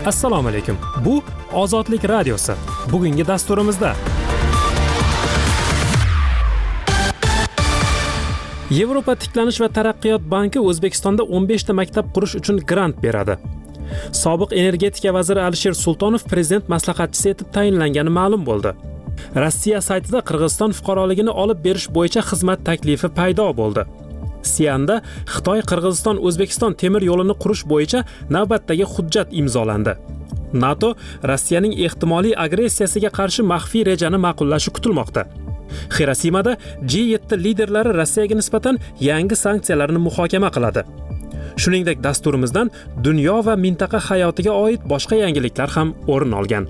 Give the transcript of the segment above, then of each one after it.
Assalomu alaykum. Bu Ozodlik radiosi. Bugungi dasturimizda Yevropa tiklanish va taraqqiyot banki O'zbekistonda 15 ta maktab qurish uchun grant beradi. Sobiq energetika vaziri Alisher Sultonov prezident maslahatchisi etib tayinlangani ma'lum bo'ldi. Rossiya saytida Qirg'iziston fuqaroligini olib berish bo'yicha xizmat taklifi paydo bo'ldi. Sianda Xitoy Qirg'iziston O'zbekiston temir yo'lini qurish bo'yicha navbatdagi hujjat imzolandi. NATO Rossiyaning ehtimoliy agressiyasiga qarshi maxfiy rejani ma'qullashi kutilmoqda. Hirosimada G7 liderlari Rossiyaga nisbatan yangi sanksiyalarni muhokama qiladi. Shuningdek, dasturimizdan dunyo va mintaqa hayotiga oid boshqa yangiliklar ham o'rin olgan.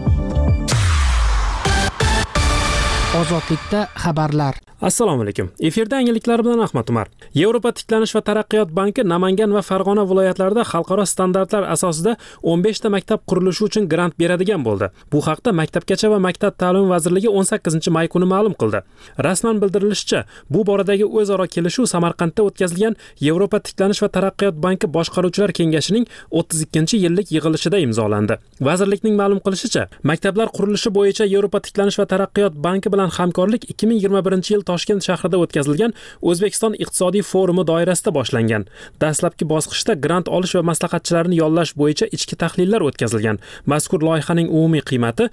Ozodlikda xabarlar. Assalomu alaykum. Efirda yangiliklar bilan Ahmad Umar. Yevropa tiklanish va taraqqiyot banki Namangan va Farg'ona viloyatlarida xalqaro standartlar asosida 15 ta maktab qurilishi uchun grant beradigan bo'ldi. Bu haqda Maktabgacha va maktab ta'limi vazirligi 18-may kuni ma'lum qildi. Rasman bildirilishicha, bu boradagi o'zaro kelishuv Samarqandda o'tkazilgan Yevropa tiklanish va taraqqiyot banki boshqaruvchilar kengashining 32-yillik yig'ilishida imzolandi. Vazirlikning ma'lum qilishicha, maktablar qurilishi bo'yicha Yevropa tiklanish va taraqqiyot banki bilan hamkorlik 2021-yil Toshkent shahrida o'tkazilgan O'zbekiston iqtisodiy forumi doirasida boshlangan. Dastlabki bosqichda grant olish va maslahatchilarni yollash bo'yicha ichki tahlillar o'tkazilgan. Mazkur loyihaning umumiy qiymati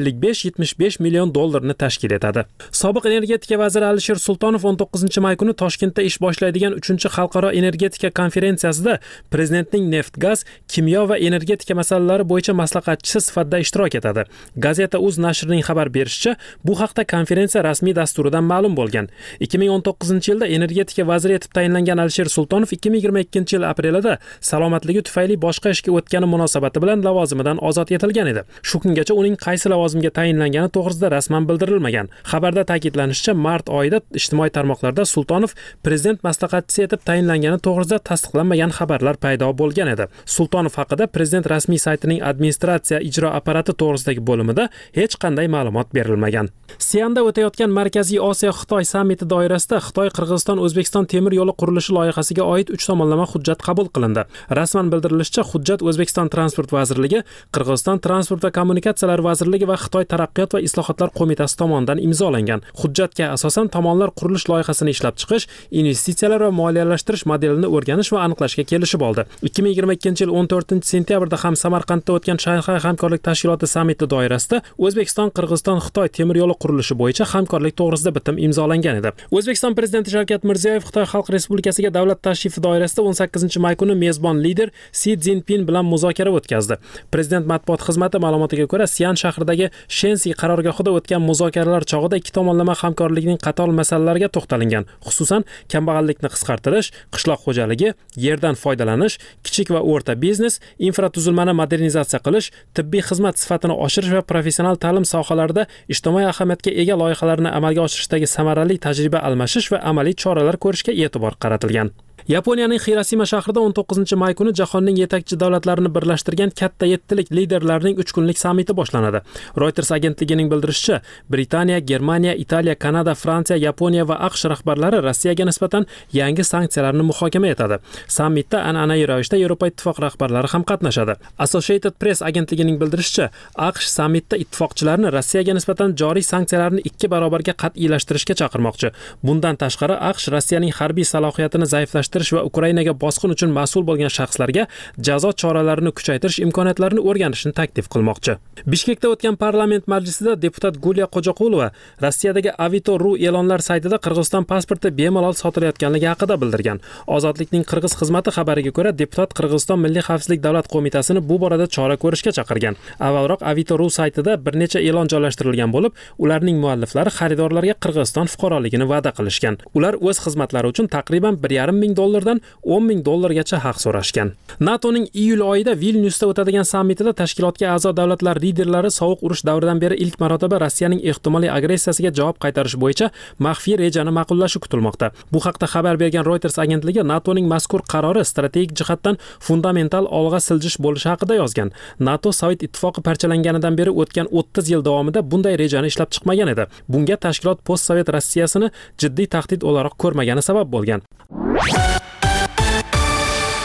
55-75 million dollarni tashkil etadi. Sobiq energetika vaziri Alisher Sultonov 19-may kuni Toshkentda ish boshlaydigan 3-xalqaro energetika konferensiyasida prezidentning neft, gaz, kimyo va energetika masalalari bo'yicha maslahatchisi sifatida ishtirok etadi. Gazeta Uz nashrining xabar berishicha, bu haqda konferensiya rasmiy dasturidan ma'lum bo'lgan. 2019-yilda energetika vaziri etib tayinlangan Alisher Sultonov 2022-yil aprelida salomatligi tufayli boshqa ishga o'tgani munosabati bilan lavozimidan ozod etilgan edi. Shu kungacha uning qaysi lavozimga tayinlangani to'g'risida rasman bildirilmagan. Xabarda ta'kidlanishicha, mart oyida ijtimoiy tarmoqlarda Sultonov prezident maslahatchisi etib tayinlangani to'g'risida tasdiqlanmagan xabarlar paydo bo'lgan edi. Sultonov haqida prezident rasmiy saytining administratsiya ijro apparati to'g'risidagi bo'limida hech qanday ma'lumot berilmagan. Sianda o'tayotgan Markaziy Osiyo Xitoy sammiti doirasida Xitoy Qirg'iziston O'zbekiston temir yo'li qurilishi loyihasiga oid 3 tomonlama hujjat qabul qilindi. Rasman bildirilishicha, hujjat O'zbekiston Transport vazirligi, Qirg'iziston Transport va kommunikatsiyalar vazirligi va Xitoy taraqqiyot va islohotlar qo'mitasi tomonidan imzolangan. Hujjatga asosan tomonlar qurilish loyihasini ishlab chiqish, investitsiyalar va moliyalashtirish modelini o'rganish va aniqlashga kelishib oldi. 2022-yil 14-sentyabrda ham Samarqandda o'tgan Shanxay hamkorlik tashkiloti sammiti doirasida O'zbekiston Qirg'iziston Xitoy temir yo'li qurilishi bo'yicha hamkorlik to'g'risida bitim imzolangan edi. O'zbekiston prezidenti Shavkat Mirziyoyev Xitoy Xalq Respublikasiga davlat tashrifi doirasida 18-may kuni mezbon lider Si Szinpin bilan muzokara o'tkazdi. Prezident matbuot xizmati ma'lumotiga ko'ra, Sian shahridagi Shensi qarorgohida o'tgan muzokaralar chog'ida ikki tomonlama hamkorlikning qator masalalariga to'xtalingan. Xususan, kambag'allikni qisqartirish, qishloq xo'jaligi, yerdan foydalanish, kichik va o'rta biznes, infratuzilmani modernizatsiya qilish, tibbiy xizmat sifatini oshirish va professional ta'lim sohalarida ijtimoiy ahamiyatga ega loyihalarni amalga oshirishdagi samarali tajriba almashish va amaliy choralar ko'rishga e'tibor qaratilgan. Yaponiyaning Hirosima shahrida 19-may kuni jahonning yetakchi davlatlarini birlashtirgan katta yettilik liderlarining 3 kunlik sammiti boshlanadi. Reuters agentligining bildirishicha, Britaniya, Germaniya, Italiya, Kanada, Fransiya, Yaponiya va AQSh rahbarlari Rossiyaga nisbatan yangi sanksiyalarni muhokama etadi. Sammitda an'anaviy ravishda Yevropa ittifoq rahbarlari ham qatnashadi. Associated Press agentligining bildirishicha, AQSh sammitda ittifoqchilarni Rossiyaga nisbatan joriy sanksiyalarni 2 barobarga qat'iylashtirishga chaqirmoqchi. Bundan tashqari, AQSh Rossiyaning harbiy salohiyatini zaiflashtirish va Ukrainaga bosqin uchun mas'ul bo'lgan shaxslarga jazo choralarini kuchaytirish imkoniyatlarini o'rganishni taklif qilmoqchi. Bishkekda o'tgan parlament majlisida deputat Gulya Qo'jaqulova Rossiyadagi Avito.ru e'lonlar saytida Qirg'iziston pasporti bemalol sotilayotganligi haqida bildirgan. Ozodlikning Qirg'iz xizmati xabariga ko'ra, deputat Qirg'iziston Milliy xavfsizlik davlat qo'mitasini bu borada chora ko'rishga chaqirgan. Avvalroq Avito.ru saytida bir necha e'lon joylashtirilgan bo'lib, ularning mualliflari xaridorlarga Qirg'iziston fuqaroligini va'da qilishgan. Ular o'z xizmatlari uchun taqriban 1,5 ming dollardan 10 ming dollargacha haq so'rashgan. NATOning iyul oyida Vilnyusda o'tadigan sammitida tashkilotga a'zo davlatlar liderlari sovuq urush davridan beri ilk marotaba Rossiyaning ehtimoliy agressiyasiga javob qaytarish bo'yicha maxfiy rejani ma'qullashi kutilmoqda. Bu haqda xabar bergan Reuters agentligi NATOning mazkur qarori strategik jihatdan fundamental olg'a siljish bo'lishi haqida yozgan. NATO Sovet ittifoqi parchalanganidan beri o'tgan 30 yil davomida bunday rejani ishlab chiqmagan edi. Bunga tashkilot post-sovet Rossiyasini jiddiy tahdid o'laroq ko'rmagani sabab bo'lgan.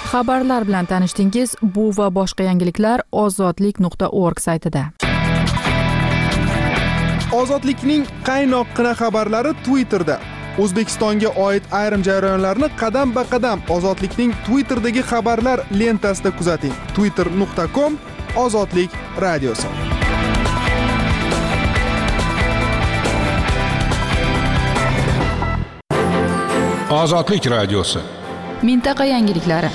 Xabarlar bilan tanishdingiz. Bu va boshqa yangiliklar ozodlik.org saytida. Ozodlikning qaynoqqina xabarlari Twitterda. O'zbekistonga oid ayrim jarayonlarni qadam-ba-qadam Ozodlikning Twitterdagi xabarlar lentasida kuzating. twitter.com Ozodlik radiosi. Ozodlik radiosi. Mintaqa yangiliklari.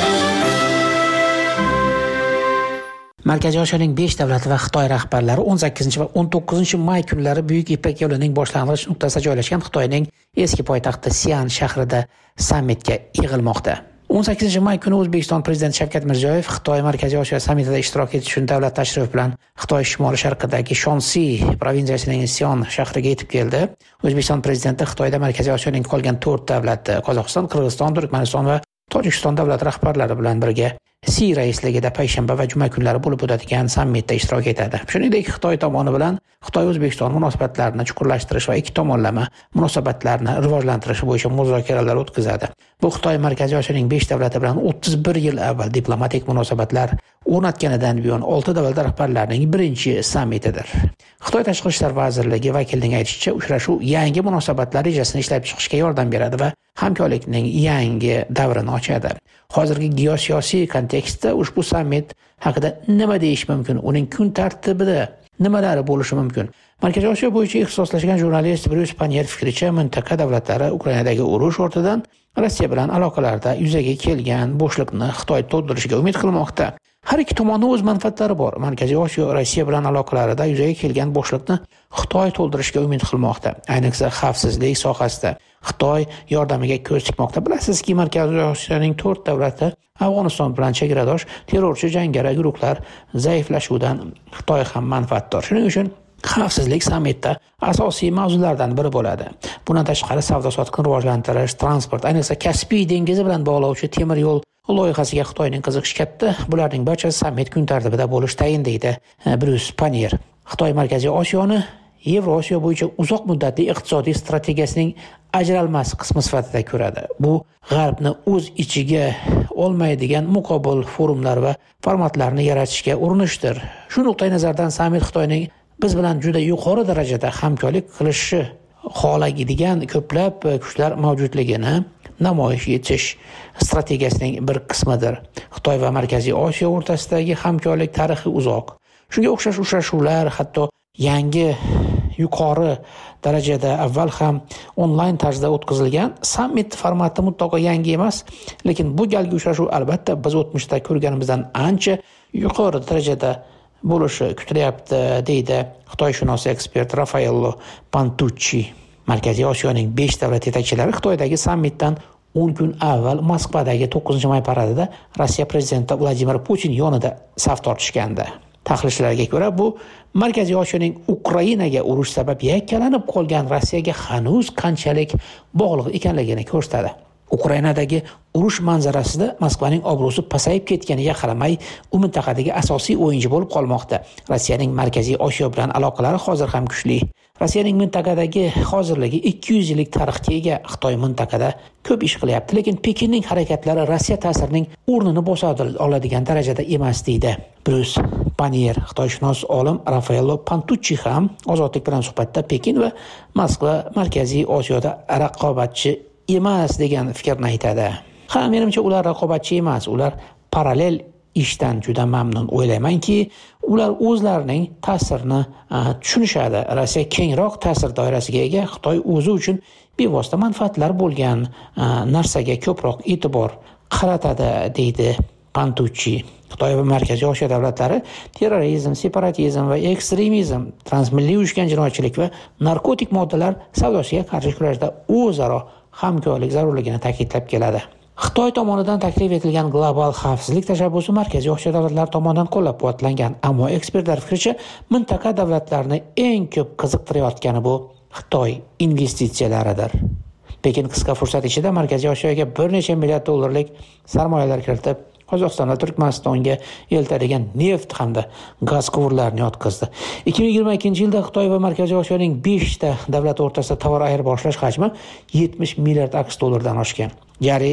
Markaziy Osiyoning 5 davlati va Xitoy rahbarlari 18 va 19 may kunlari Buyuk Ipak yo'lining boshlang'ich nuqtasida joylashgan Xitoyning eski poytaxti Sian shahrida sammitga yig'ilmoqda. 18 may kuni O'zbekiston prezidenti Shavkat Mirziyoyev Xitoy Markaziy Osiyo sammitida ishtirok etish uchun davlat tashrifi bilan Xitoy shimoli sharqidagi Shonsi provinsiyasining Sian shahriga yetib keldi. O'zbekiston prezidenti Xitoyda Markaziy Osiyoning qolgan 4 davlati Qozog'iston, Qirg'iziston, Turkmaniston va Tojikiston davlat rahbarlari bilan birga Si raisligida payshanba va juma kunlari bo'lib o'tadigan sammitda ishtirok etadi. Shuningdek, Xitoy tomoni bilan Xitoy-O'zbekiston munosabatlarini chuqurlashtirish va ikki tomonlama munosabatlarni rivojlantirish bo'yicha muzokaralar o'tkazadi. Bu Xitoy Markaziy Osiyoning 5 davlati bilan 31 yil avval diplomatik munosabatlar o'rnatganidan buyon 6 davlat rahbarlarining birinchi sammitidir. Xitoy Tashqi ishlar vazirligi vakilining aytishicha, uchrashuv yangi munosabatlar rejasini ishlab chiqishga yordam beradi va hamkorlikning yangi davrini ochadi. Hozirgi geosiyosiy kontekstda ushbu sammit haqida nima deyish mumkin? Uning kun tartibida nimalari bo'lishi mumkin? Markaziy Osiyo bo'yicha ixtisoslashgan jurnalist Bruce Panier fikricha, mintaqa davlatlari Ukrainadagi urush ortidan Rossiya bilan aloqalarda yuzaga kelgan bo'shliqni Xitoy to'ldirishiga umid qilmoqda. Har ikki tomonning o'z manfaatlari bor. Markaziy Osiyo Rossiya bilan aloqalarida yuzaga kelgan bo'shliqni Xitoy to'ldirishiga umid qilmoqda. Ayniqsa xavfsizlik sohasida Xitoy yordamiga ko'z tikmoqda. Bilasizki, Markaziy Osiyoning 4 davlati Afg'oniston bilan chegaradosh terrorchi jangari guruhlar zaiflashuvidan Xitoy ham manfaatdor. Shuning uchun xavfsizlik sammitda asosiy mavzulardan biri bo'ladi. Bundan tashqari savdo-sotiqni rivojlantirish, transport, ayniqsa Kaspiy dengizi bilan bog'lovchi temir yo'l loyihasiga Xitoyning qiziqishi katta. Bularning barchasi sammit kun tartibida bo'lishi tayin deydi Bruce Panier. Xitoy Markaziy Osiyoni Yevrosiyo bo'yicha uzoq muddatli iqtisodiy strategiyasining ajralmas qismi sifatida ko'radi. Bu G'arbni o'z ichiga olmaydigan muqobil forumlar va formatlarni yaratishga urinishdir. Shu nuqtai nazardan sammit Xitoyning biz bilan juda yuqori darajada hamkorlik qilishi xohlaydigan ko'plab kuchlar mavjudligini namoyish etish strategiyasining bir qismidir. Xitoy va Markaziy Osiyo o'rtasidagi hamkorlik tarixi uzoq. Shunga o'xshash uchrashuvlar hatto yangi yuqori darajada avval ham onlayn tarzda o'tkazilgan. Sammit formati mutlaqo yangi emas, lekin bu galgi uchrashuv albatta biz o'tmishda ko'rganimizdan ancha yuqori darajada bo'lishi kutilyapti, deydi Xitoyshunos ekspert Raffaello Pantucci. Markaziy Osiyoning 5 davlat yetakchilari Xitoydagi sammitdan 10 kun avval Moskvadagi 9-may paradida Rossiya prezidenti Vladimir Putin yonida saf tortishgandi. Tahlilchilarga ko'ra, bu Markaziy Osiyoning Ukrainaga urush sabab yakkalanib qolgan Rossiyaga hanuz qanchalik bog'liq ekanligini ko'rsatadi. Ukrainadagi urush manzarasida Moskvaning obro'si pasayib ketganiga qaramay, u mintaqadagi asosiy o'yinchi bo'lib qolmoqda. Rossiyaning Markaziy Osiyo bilan aloqalari hozir ham kuchli. Rossiyaning mintaqadagi hozirligi 200 yillik tarixga ega. Xitoy mintaqada ko'p ish qilyapti, lekin Pekinning harakatlari Rossiya ta'sirining o'rnini bosa oladigan darajada emas, deydi Bruce Panier. Xitoyshunos olim Raffaello Pantucci ham Ozodlik bilan suhbatda Pekin va Moskva Markaziy Osiyoda raqobatchi emas degan fikrni aytadi. Menimcha ular raqobatchi emas, ular parallel ishdan juda mamnun. O'ylaymanki, ular o'zlarining ta'sirini tushunishadi. Rossiya kengroq ta'sir doirasiga ega, Xitoy o'zi uchun bevosita manfaatlar bo'lgan narsaga ko'proq e'tibor qaratadi, deydi Pantucci. Xitoy va Markaziy Osiyo davlatlari terrorizm, separatizm va ekstremizm, transmilliy uyushgan jinoyatchilik va narkotik moddalar savdosiga qarshi kurashda o'zaro hamkorlik zarurligini ta'kidlab keladi. Xitoy tomonidan taklif etilgan global xavfsizlik tashabbusi Markaziy Osiyo davlatlari tomonidan qo'llab-quvvatlangan, ammo ekspertlar fikricha, mintaqa davlatlarini eng ko'p qiziqtirayotgani bu Xitoy investitsiyalaridir. Pekin qisqa fursat ichida Markaziy Osiyoga bir necha milliard dollarlik sarmoyalar kiritib, Qozog'iston va Turkmanistonga eltadigan neft hamda gaz quvurlarini yotqizdi. 2022-yilda Xitoy va Markaziy Osiyoning 5 ta davlat o'rtasida tovar ayirboshlash hajmi 70 milliard AQSh dollardan oshgan. Joriy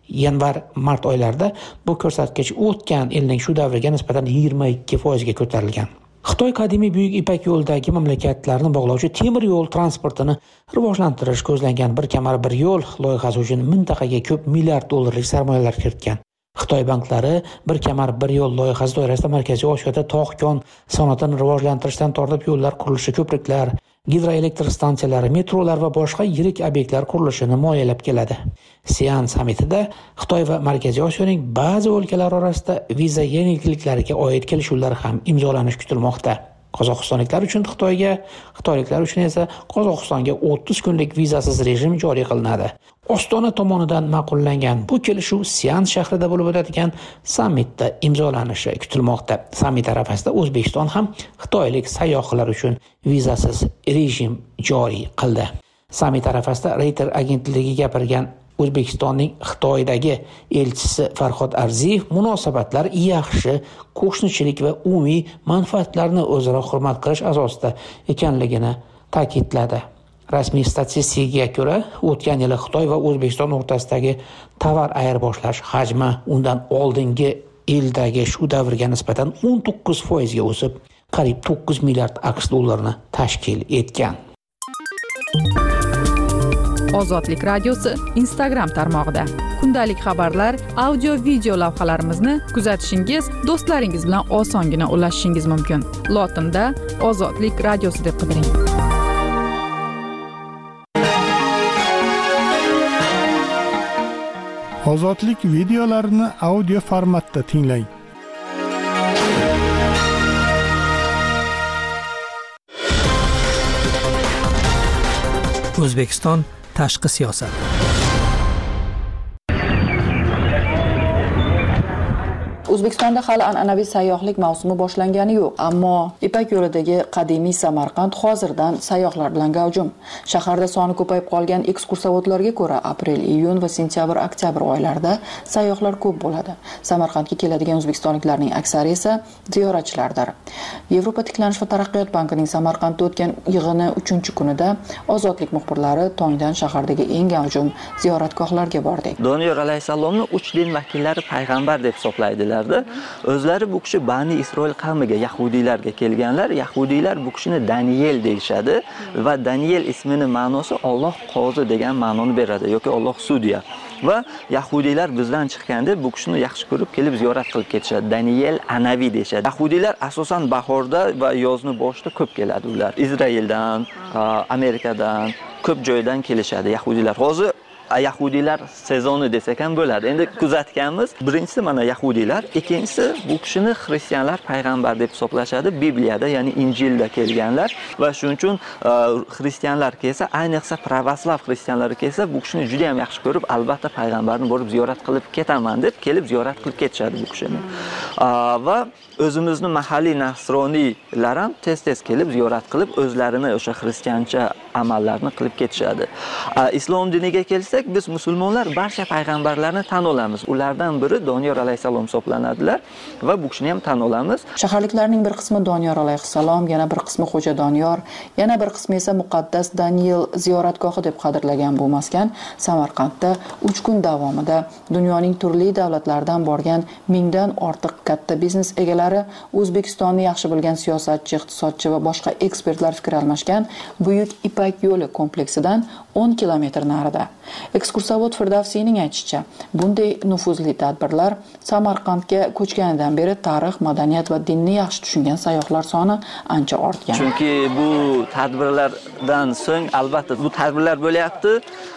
yanvar-mart oylarida bu ko'rsatkich o'tgan yilning shu davriga nisbatan 22% ga ko'tarilgan. Xitoy qadimiy Buyuk Ipak yo'lidagi mamlakatlarni bog'lovchi temir yo'l transportini rivojlantirish ko'zlangan bir kamar bir yo'l loyihasi uchun mintaqaga ko'p milliard dollarlik sarmoyalar kiritgan. Xitoy banklari bir kamar bir yo'l loyihasi doirasida Markaziy Osiyoda tog'-kon sanoatini rivojlantirishdan tortib yo'llar qurilishi, ko'priklar, gidroelektr stansiyalari, metrolar va boshqa yirik obyektlar qurilishini moliyalab keladi. Sian sammitida Xitoy va Markaziy Osiyoning ba'zi o'lkalari orasida viza yengilliklariga oid kelishuvlar ham imzolanishi kutilmoqda. Qozog'istonliklar uchun Xitoyga, xitoyliklar uchun esa Qozog'istonga 30 kunlik vizasiz rejim joriy qilinadi. Ostona tomonidan ma'qullangan bu kelishuv Sian shahrida bo'lib o'tadigan sammitda imzolanishi kutilmoqda. Sammit arafasida O'zbekiston ham xitoylik sayyohlar uchun vizasiz rejim joriy qildi. Sammit arafasida Reuters agentligiga gapirgan O'zbekistonning Xitoydagi elchisi Farhod Arziyev munosabatlar yaxshi, qo'shnichilik va umumiy manfaatlarni o'zaro hurmat qilish asosida ekanligini ta'kidladi. Rasmiy statistikaga ko'ra, o'tgan yili Xitoy va O'zbekiston o'rtasidagi tovar ayirboshlash hajmi undan oldingi yildagi shu davrga nisbatan 19% ga o'sib, qariyb 9 milliard AQSh dollarini tashkil etgan. Ozodlik radiosi Instagram tarmog'ida kundalik xabarlar, audio video lavhalarimizni kuzatishingiz, do'stlaringiz bilan osongina ulashishingiz mumkin. Lotinda Ozodlik radiosi deb qidiring. Ozodlik videolarini audio formatda tinglang. O'zbekiston tashqi siyosat. O'zbekistonda hali an'anaviy sayyohlik mavsumi boshlangani yo'q, ammo Ipak yo'lidagi qadimiy Samarqand hozirdan sayyohlar bilan gavjum. Shaharda soni ko'payib qolgan ekskursovodlarga ko'ra, aprel, iyun va sentyabr, oktyabr oylarida sayyohlar ko'p bo'ladi. Samarqandga keladigan o'zbekistonliklarning aksari esa ziyoratchilardir. Yevropa tiklanish va taraqqiyot bankining Samarqandda o'tgan yig'ini 3-kunida Ozodlik muxbirlari tongdan shahardagi eng gavjum ziyoratgohlarga bordik. Doniyor alayhissalomni 3 din vakillari payg'ambar deb hisoblaydilar. O'zlari bu kishi Bani Isroil qavmiga, yahudiylarga kelganlar. Yahudiylar bu kishini Daniel deyshadi va Daniel ismini ma'nosi Alloh qozi degan ma'noni beradi yoki Alloh sudya. Va yahudiylar bizdan chiqqanda bu kishini yaxshi ko'rib kelib ziyorat qilib ketishadi. Daniel Anavi deyshadi. Yahudiylar asosan bahorda va yozni boshida ko'p keladi ular. Izraeldan, Amerikadan, ko'p joydan kelishadi yahudiylar. Hozir yahudiylar sezoni desak ham bo'ladi. Endi kuzatganmiz. Birinchisi mana yahudiylar, ikkinchisi bu kishini xristianlar payg'ambar deb hisoblashadi. Bibliyada, ya'ni Injilda kelganlar va shuning uchun xristianlar kelsa, ayniqsa pravoslav xristianlari kelsa, bu kishini juda ham yaxshi ko'rib, albatta payg'ambarni borib ziyorat qilib ketaman deb kelib ziyorat qilib ketishadi bu kishini. Va o'zimizni mahalliy nasroniylar ham tez-tez kelib ziyorat qilib, o'zlarini o'sha xristiancha amallarni qilib ketishadi. Islom diniga kelsak, biz musulmonlar barcha payg'ambarlarni tan olamiz. Ulardan biri Doniyor alayhissalom hisoblanadilar va bu kishini ham tan olamiz. Shaharliklarning bir qismi Doniyor alayhissalom, yana bir qismi Xo'ja Doniyor, yana bir qismi esa muqaddas Daniel ziyoratgohi deb qadrlagan bu maskan Samarqandda 3 kun davomida dunyoning turli davlatlaridan borgan mingdan ortiq katta biznes egalari, O'zbekistonni yaxshi bilgan siyosatchi, iqtisodchi va boshqa ekspertlar fikr almashgan Buyuk Ipak yo'li kompleksidan 10 kilometr narida. Ekskursovod Firdavsiyning aytishicha, bunday nufuzli tadbirlar Samarqandga ko'chganidan beri tarix, madaniyat va dinni yaxshi tushungan sayyohlar soni ancha ortgan. Chunki bu tadbirlardan so'ng albatta bu tadbirlar bo'lyapti,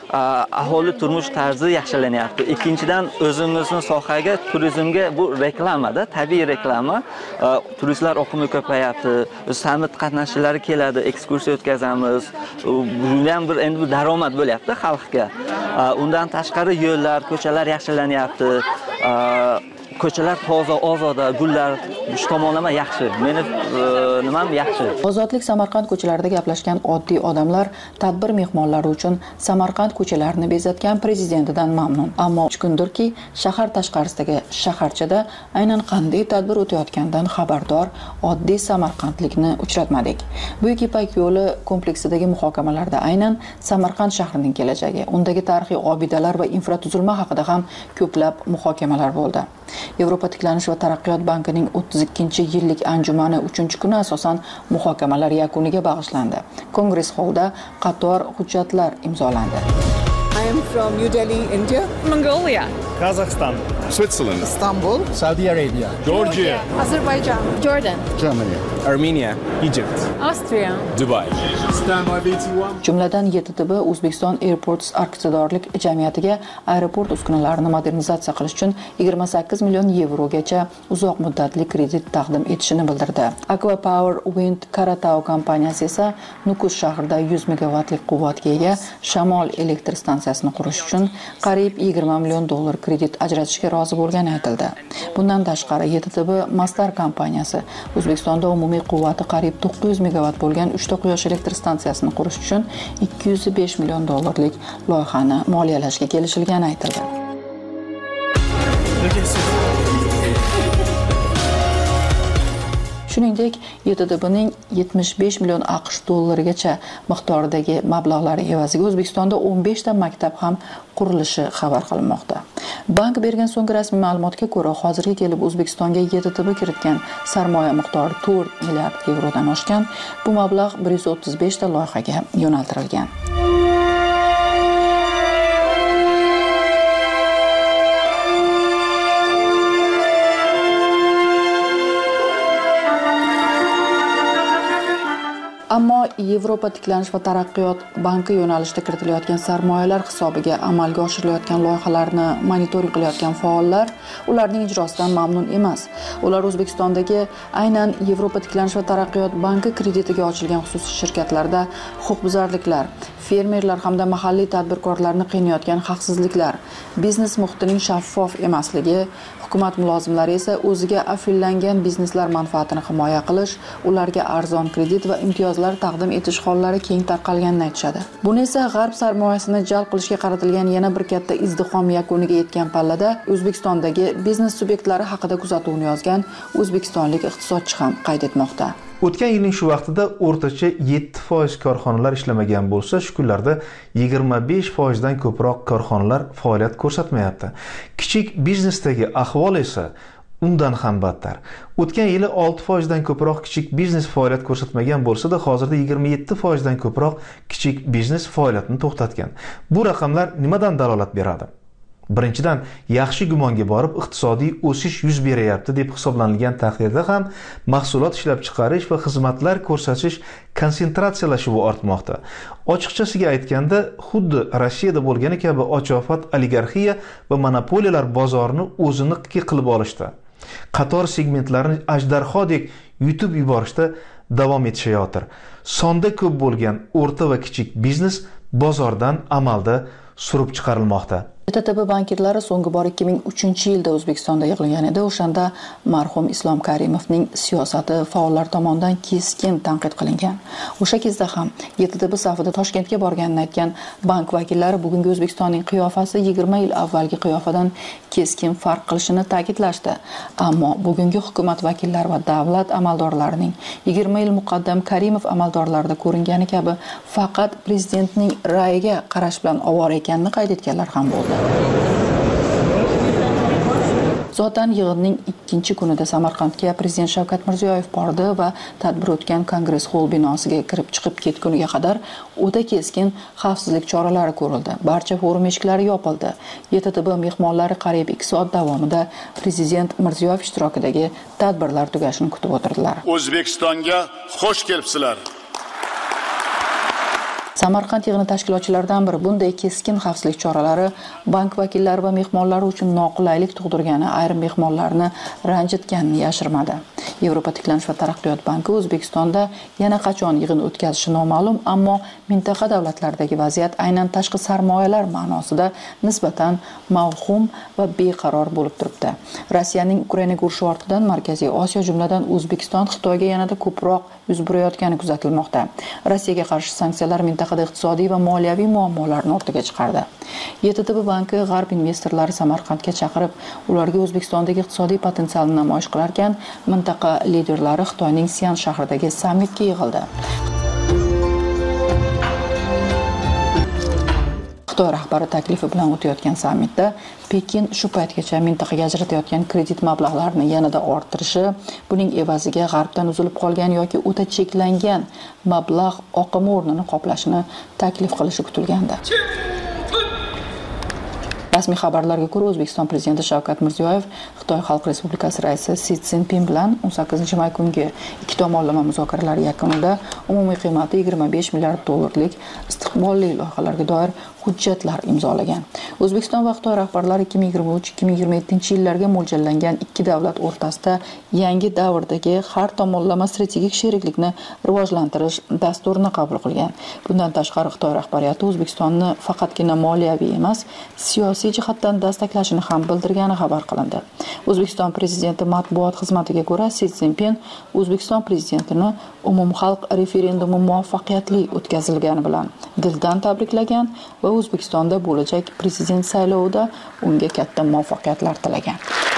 aholi turmush tarzi yaxshilanyapti. Ikkinchidan o'zimizni sohaga, turizmga bu reklamada, tabiiy reklama, turistlar oqimi ko'payapti, sammit qatnashchilari keladi, ekskursiya o'tkazamiz. Bu ham bir endi daromad bo'lyapti xalqga. Undan tashqari yo'llar, ko'chalar yaxshilanyapti. ko'chalar toza, ozoda, gullar, shu tomonlama yaxshi. Meni nimam yaxshi. Ozodlik Samarqand ko'chalarida gaplashgan oddiy odamlar tadbir mehmonlari uchun Samarqand ko'chalarini bezatgan prezidentidan mamnun. Ammo 3 kundirki, shahar tashqarisidagi shaharchada aynan qanday tadbir o'tayotganidan xabardor oddiy samarqandlikni uchratmadik. Buyuk Ipak yo'li kompleksidagi muhokamalarda aynan Samarqand shahrining kelajagi, undagi tarixiy obidalar va infratuzilma haqida ham ko'plab muhokamalar bo'ldi. Yevropa tiklanish va taraqqiyot bankining 32-yillik anjumani 3-kuni asosan muhokamalar yakuniga bag'ishlandi. Kongress Hallda qator hujjatlar imzolandi. I am from New Delhi, India. Mongolia. Kazakhstan. Switzerland. Istanbul. Saudi Arabia. Georgia. Azerbaijan. Jordan. Germany. Armenia. Egypt. Austria. Dubai. Standby BT1. Jumladan YTTB O'zbekiston Airports aksiyadorlik jamiyatiga aeroport uskunalarini modernizatsiya qilish uchun 28 million yevrogacha uzoq muddatli kredit taqdim etishini bildirdi. Aqua Power Wind Karatau kompaniyasi esa Nukus shahrida 100 megavatlik quvvatga ega shamol elektr stansiyasini qurish uchun qariyb 20 million dollar kredit ajratishga rozi bo'lgani aytildi. Bundan tashqari YTTB Mastar kompaniyasi O'zbekistonda umumiy quvvati qariyb 900 megavat bo'lgan 3 ta quyosh elektr stansiyasini qurish uchun 205 million dollarlik loyihani moliyalashga kelishilgani aytildi. Shuningdek, YTTBning 75 million AQSh dollarigacha miqdoridagi mablag'lari evaziga O'zbekistonda 15 ta maktab ham qurilishi xabar qilinmoqda. Bank bergan so'nggi rasmiy ma'lumotga ko'ra, hozirga kelib O'zbekistonga YTTB kiritgan sarmoya miqdori 4 milliard yevrodan oshgan. Bu mablag' 135 ta loyihaga yo'naltirilgan. Ammo Yevropa tiklanish va taraqqiyot banki yo'nalishida kiritilayotgan sarmoyalar hisobiga amalga oshirilayotgan loyihalarni monitoring qilayotgan faollar ularning ijrosidan mamnun emas. Ular O'zbekistondagi aynan Yevropa tiklanish va taraqqiyot banki kreditiga ochilgan xususiy shirkatlarda huquqbuzarliklar, fermerlar hamda mahalliy tadbirkorlarni qiynayotgan haqsizliklar, biznes muhitining shaffof emasligi, hukumat mulozimlari esa o'ziga afillangan bizneslar manfaatini himoya qilish, ularga arzon kredit va imtiyozlar taqdim etish hollari keng tarqalganini aytishadi. Buni esa g'arb sarmoyasini jalb qilishga qaratilgan yana bir katta izdihom yakuniga yetgan pallada O'zbekistondagi biznes subyektlari haqida kuzatuvni yozgan o'zbekistonlik iqtisodchi ham qayd etmoqda. O'tgan yilning shu vaqtida o'rtacha 7% korxonalar ishlamagan bo'lsa, shu kunlarda 25% dan ko'proq korxonalar faoliyat ko'rsatmayapti. Kichik biznesdagi ahvol esa undan ham battar. O'tgan yili 6% dan ko'proq kichik biznes faoliyat ko'rsatmagan bo'lsa-da, hozirda 27% dan ko'proq kichik biznes faoliyatini to'xtatgan. Bu raqamlar nimadan dalolat beradi? Birinchidan, yaxshi gumonga borib iqtisodiy o'sish yuz beryapti deb hisoblanilgan taqdirda ham mahsulot ishlab chiqarish va xizmatlar ko'rsatish konsentratsiyalashuvi ortmoqda. Ochiqchasiga aytganda, xuddi Rossiyada bo'lgani kabi ochofat oligarxiya va monopoliyalar bozorini o'ziniki qilib olishdi. Qator segmentlarni ajdarhodek yutib yuborishda davom etishayotir. Sonda ko'p bo'lgan o'rta va kichik biznes bozordan amalda surib chiqarilmoqda. YTTB bankirlari so'nggi bor 2003-yilda O'zbekistonda yig'ilgan edi. O'shanda marhum Islom Karimovning siyosati faollar tomonidan keskin tanqid qilingan. O'sha kezda ham YTTB safida Toshkentga borganini aytgan bank vakillari bugungi O'zbekistonning qiyofasi 20 yil avvalgi qiyofadan keskin farq qilishini ta'kidlashdi. Ammo bugungi hukumat vakillari va davlat amaldorlarining 20 yil muqaddam Karimov amaldorlarida ko'ringani kabi faqat prezidentning ra'yiga qarash bilan ovora ekanini qayd etganlar ham bo'ldi. Zotan yig'inning 2-kunida Samarqandga Prezident Shavkat Mirziyoyev bordi va tadbir o'tgan Kongress Hall binosiga kirib chiqib ketguniga qadar o'ta keskin xavfsizlik choralari ko'rildi. Barcha forum eshiklari yopildi. YTTB mehmonlari qariyb 2 soat davomida Prezident Mirziyoyev ishtirokidagi tadbirlar tugashini kutib o'tirdilar. O'zbekistonga xush kelibsizlar. Samarqand yig'ini tashkilotchilaridan biri bunday keskin xavfsizlik choralari bank vakillari va mehmonlari uchun noqulaylik tug'dirgani ayrim mehmonlarni ranjitganini yashirmadi. Yevropa tiklanish va taraqqiyot banki O'zbekistonda yana qachon yig'in o'tkazishi noma'lum, ammo mintaqa davlatlaridagi vaziyat aynan tashqi sarmoyalar ma'nosida nisbatan mavhum va beqaror bo'lib turibdi. Rossiyaning Ukrainaga urushi ortidan Markaziy Osiyo, jumladan O'zbekiston Xitoyga yanada ko'proq yuz burayotgani kuzatilmoqda. Rossiyaga qarshi sanksiyalar mintaqada iqtisodiy va moliyaviy muammolarni ortiga chiqardi. YTTB banki g'arb investorlari Samarqandga chaqirib, ularga O'zbekistondagi iqtisodiy potensialni namoyish qilarkan, mintaqa liderlari Xitoyning Sian shahridagi sammitga yig'ildi. Xitoy rahbari taklifi bilan o'tayotgan sammitda Pekin shu paytgacha mintaqaga ajratayotgan kredit mablag'larini yanada orttirishi, buning evaziga g'arbdan uzilib qolgan yoki o'ta cheklangan mablag' oqimi o'rnini qoplashini taklif qilishi kutilgandi. Rasmiy xabarlarga ko'ra, O'zbekiston prezidenti Shavkat Mirziyoyev Xitoy Xalq Respublikasi raisi Si Szinpin bilan 18-may kungi ikki tomonlama muzokaralar yakunida umumiy qiymati 25 milliard dollarlik istiqbolli loyihalarga doir hujjatlar imzolagan. O'zbekiston va Xitoy rahbarlari 2023-2027 yillarga mo'ljallangan ikki davlat o'rtasida yangi davrdagi har tomonlama strategik sheriklikni rivojlantirish dasturini qabul qilgan. Bundan tashqari Xitoy rahbariyati O'zbekistonni faqatgina moliyaviy emas, siyosiy jihatdan dastaklashini ham bildirgani xabar qilindi. O'zbekiston prezidenti matbuot xizmatiga ko'ra, Si Szinpin O'zbekiston prezidentini umumxalq referendumi muvaffaqiyatli o'tkazilgani bilan dildan tabriklagan va O'zbekistonda bo'lajak prezident saylovida unga katta muvaffaqiyatlar tilagan.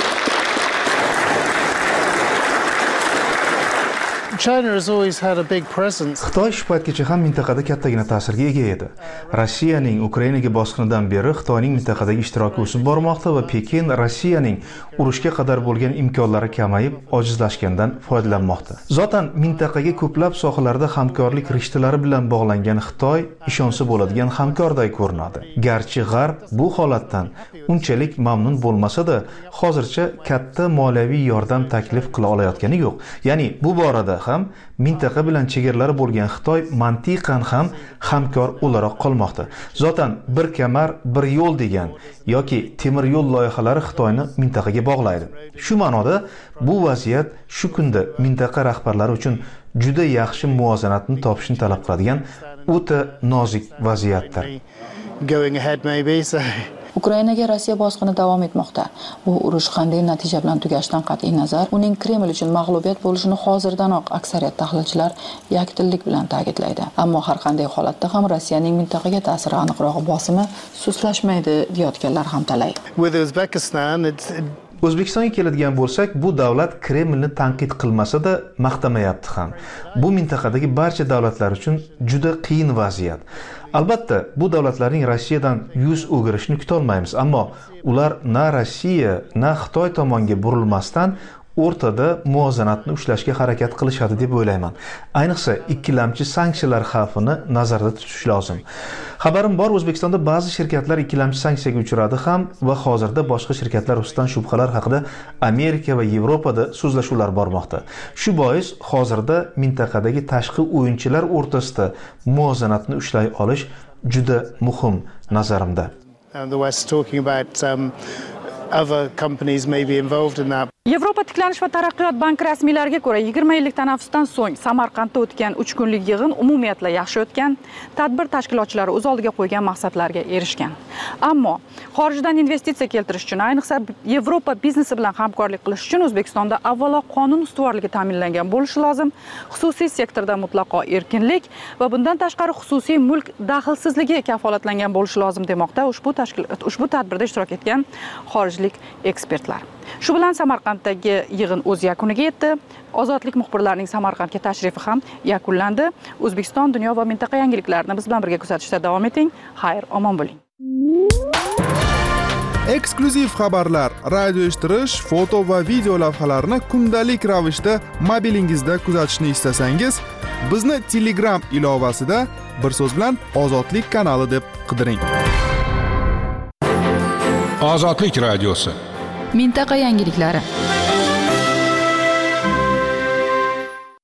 Xitoy shu paytgacha ham mintaqada kattagina ta'sirga ega edi. Rossiyaning Ukrainaga bosqinidan beri Xitoyning mintaqadagi ishtiroki o'sib bormoqda va Pekin Rossiyaning urushga qadar bo'lgan imkonlari kamayib, ojizlashgandan foydalanmoqda. Zotan mintaqaga ko'plab sohalarda hamkorlik rishtalari bilan bog'langan Xitoy ishonsa bo'ladigan hamkorday ko'rinadi. Garchi G'arb bu holatdan unchalik mamnun bo'lmasa-da, hozircha katta moliyaviy yordam taklif qila olayotgani yo'q. Ya'ni bu borada ham mintaqa bilan chegaralari bo'lgan Xitoy mantiqan ham hamkor o'laroq qolmoqda. Zotan bir kamar, bir yo'l degan yoki temir yo'l loyihalari Xitoyni mintaqaga bog'laydi. Shu ma'noda bu vaziyat shu kunda mintaqa rahbarlari uchun juda yaxshi muvozanatni topishni talab qiladigan o'ta nozik vaziyatdir. Ukrainaga Rossiya bosqini davom etmoqda. Bu urush qanday natija bilan tugashidan qat'iy nazar, uning Kreml uchun mag'lubiyat bo'lishini hozirdanoq aksariyat tahlilchilar yakdillik bilan ta'kidlaydi. Ammo har qanday holatda ham Rossiyaning mintaqaga ta'siri aniqroq bosimi sustlashmaydi deyotganlar ham talay. O'zbekistonga keladigan bo'lsak, bu davlat Kremlni tanqid qilmasa-da maqtamayapti ham. Bu mintaqadagi barcha davlatlar uchun juda qiyin vaziyat. Albatta, bu davlatlarning Rossiyadan yuz o'girishni kuta olmaymiz, ammo ular na Rossiya, na Xitoy tomonga burilmasdan o'rtada muvozanatni ushlashga harakat qilishadi deb o'ylayman. Ayniqsa, ikkilamchi sanksiyalar xavfini nazarda tutish lozim. Xabarim bor, O'zbekistonda ba'zi shirkatlar ikkilamchi sanksiyaga uchradi ham va hozirda boshqa shirkatlar ustidan shubhalar haqida Amerika va Yevropada so'zlashuvlar bormoqda. Shu bois hozirda mintaqadagi tashqi o'yinchilar o'rtasida muvozanatni ushlay olish juda muhim nazarimda. Yevropa tiklanish va taraqqiyot banki rasmiylariga ko'ra 20 yillik tanaffusdan so'ng Samarqandda o'tgan 3 kunlik yig'in umumiyatla yaxshi o'tgan, tadbir tashkilotchilari o'z oldiga qo'ygan maqsadlarga erishgan. Ammo xorijdan investitsiya keltirish uchun, ayniqsa Yevropa biznesi bilan hamkorlik qilish uchun O'zbekistonda avvalo qonun ustuvorligi ta'minlangan bo'lishi lozim, xususiy sektorda mutlaqo erkinlik va bundan tashqari xususiy mulk daxlsizligi kafolatlangan bo'lishi lozim demoqda ushbu tadbirda ishtirok etgan xorijlik ekspertlar. Shu bilan Samarqanddagi yig'in o'z yakuniga yetdi. Ozodlik muxbirlarining Samarqandga tashrifi ham yakunlandi. O'zbekiston, dunyo va mintaqa yangiliklarini biz bilan birga kuzatishda davom eting. Xayr, omon bo'ling. Eksklyuziv xabarlar, radio eshittirish, foto va video lavhalarni kundalik ravishda mobilingizda kuzatishni istasangiz, bizni Telegram ilovasida bir so'z bilan Ozodlik kanali deb qidiring. Ozodlik radiosi. Mintaqa yangiliklari.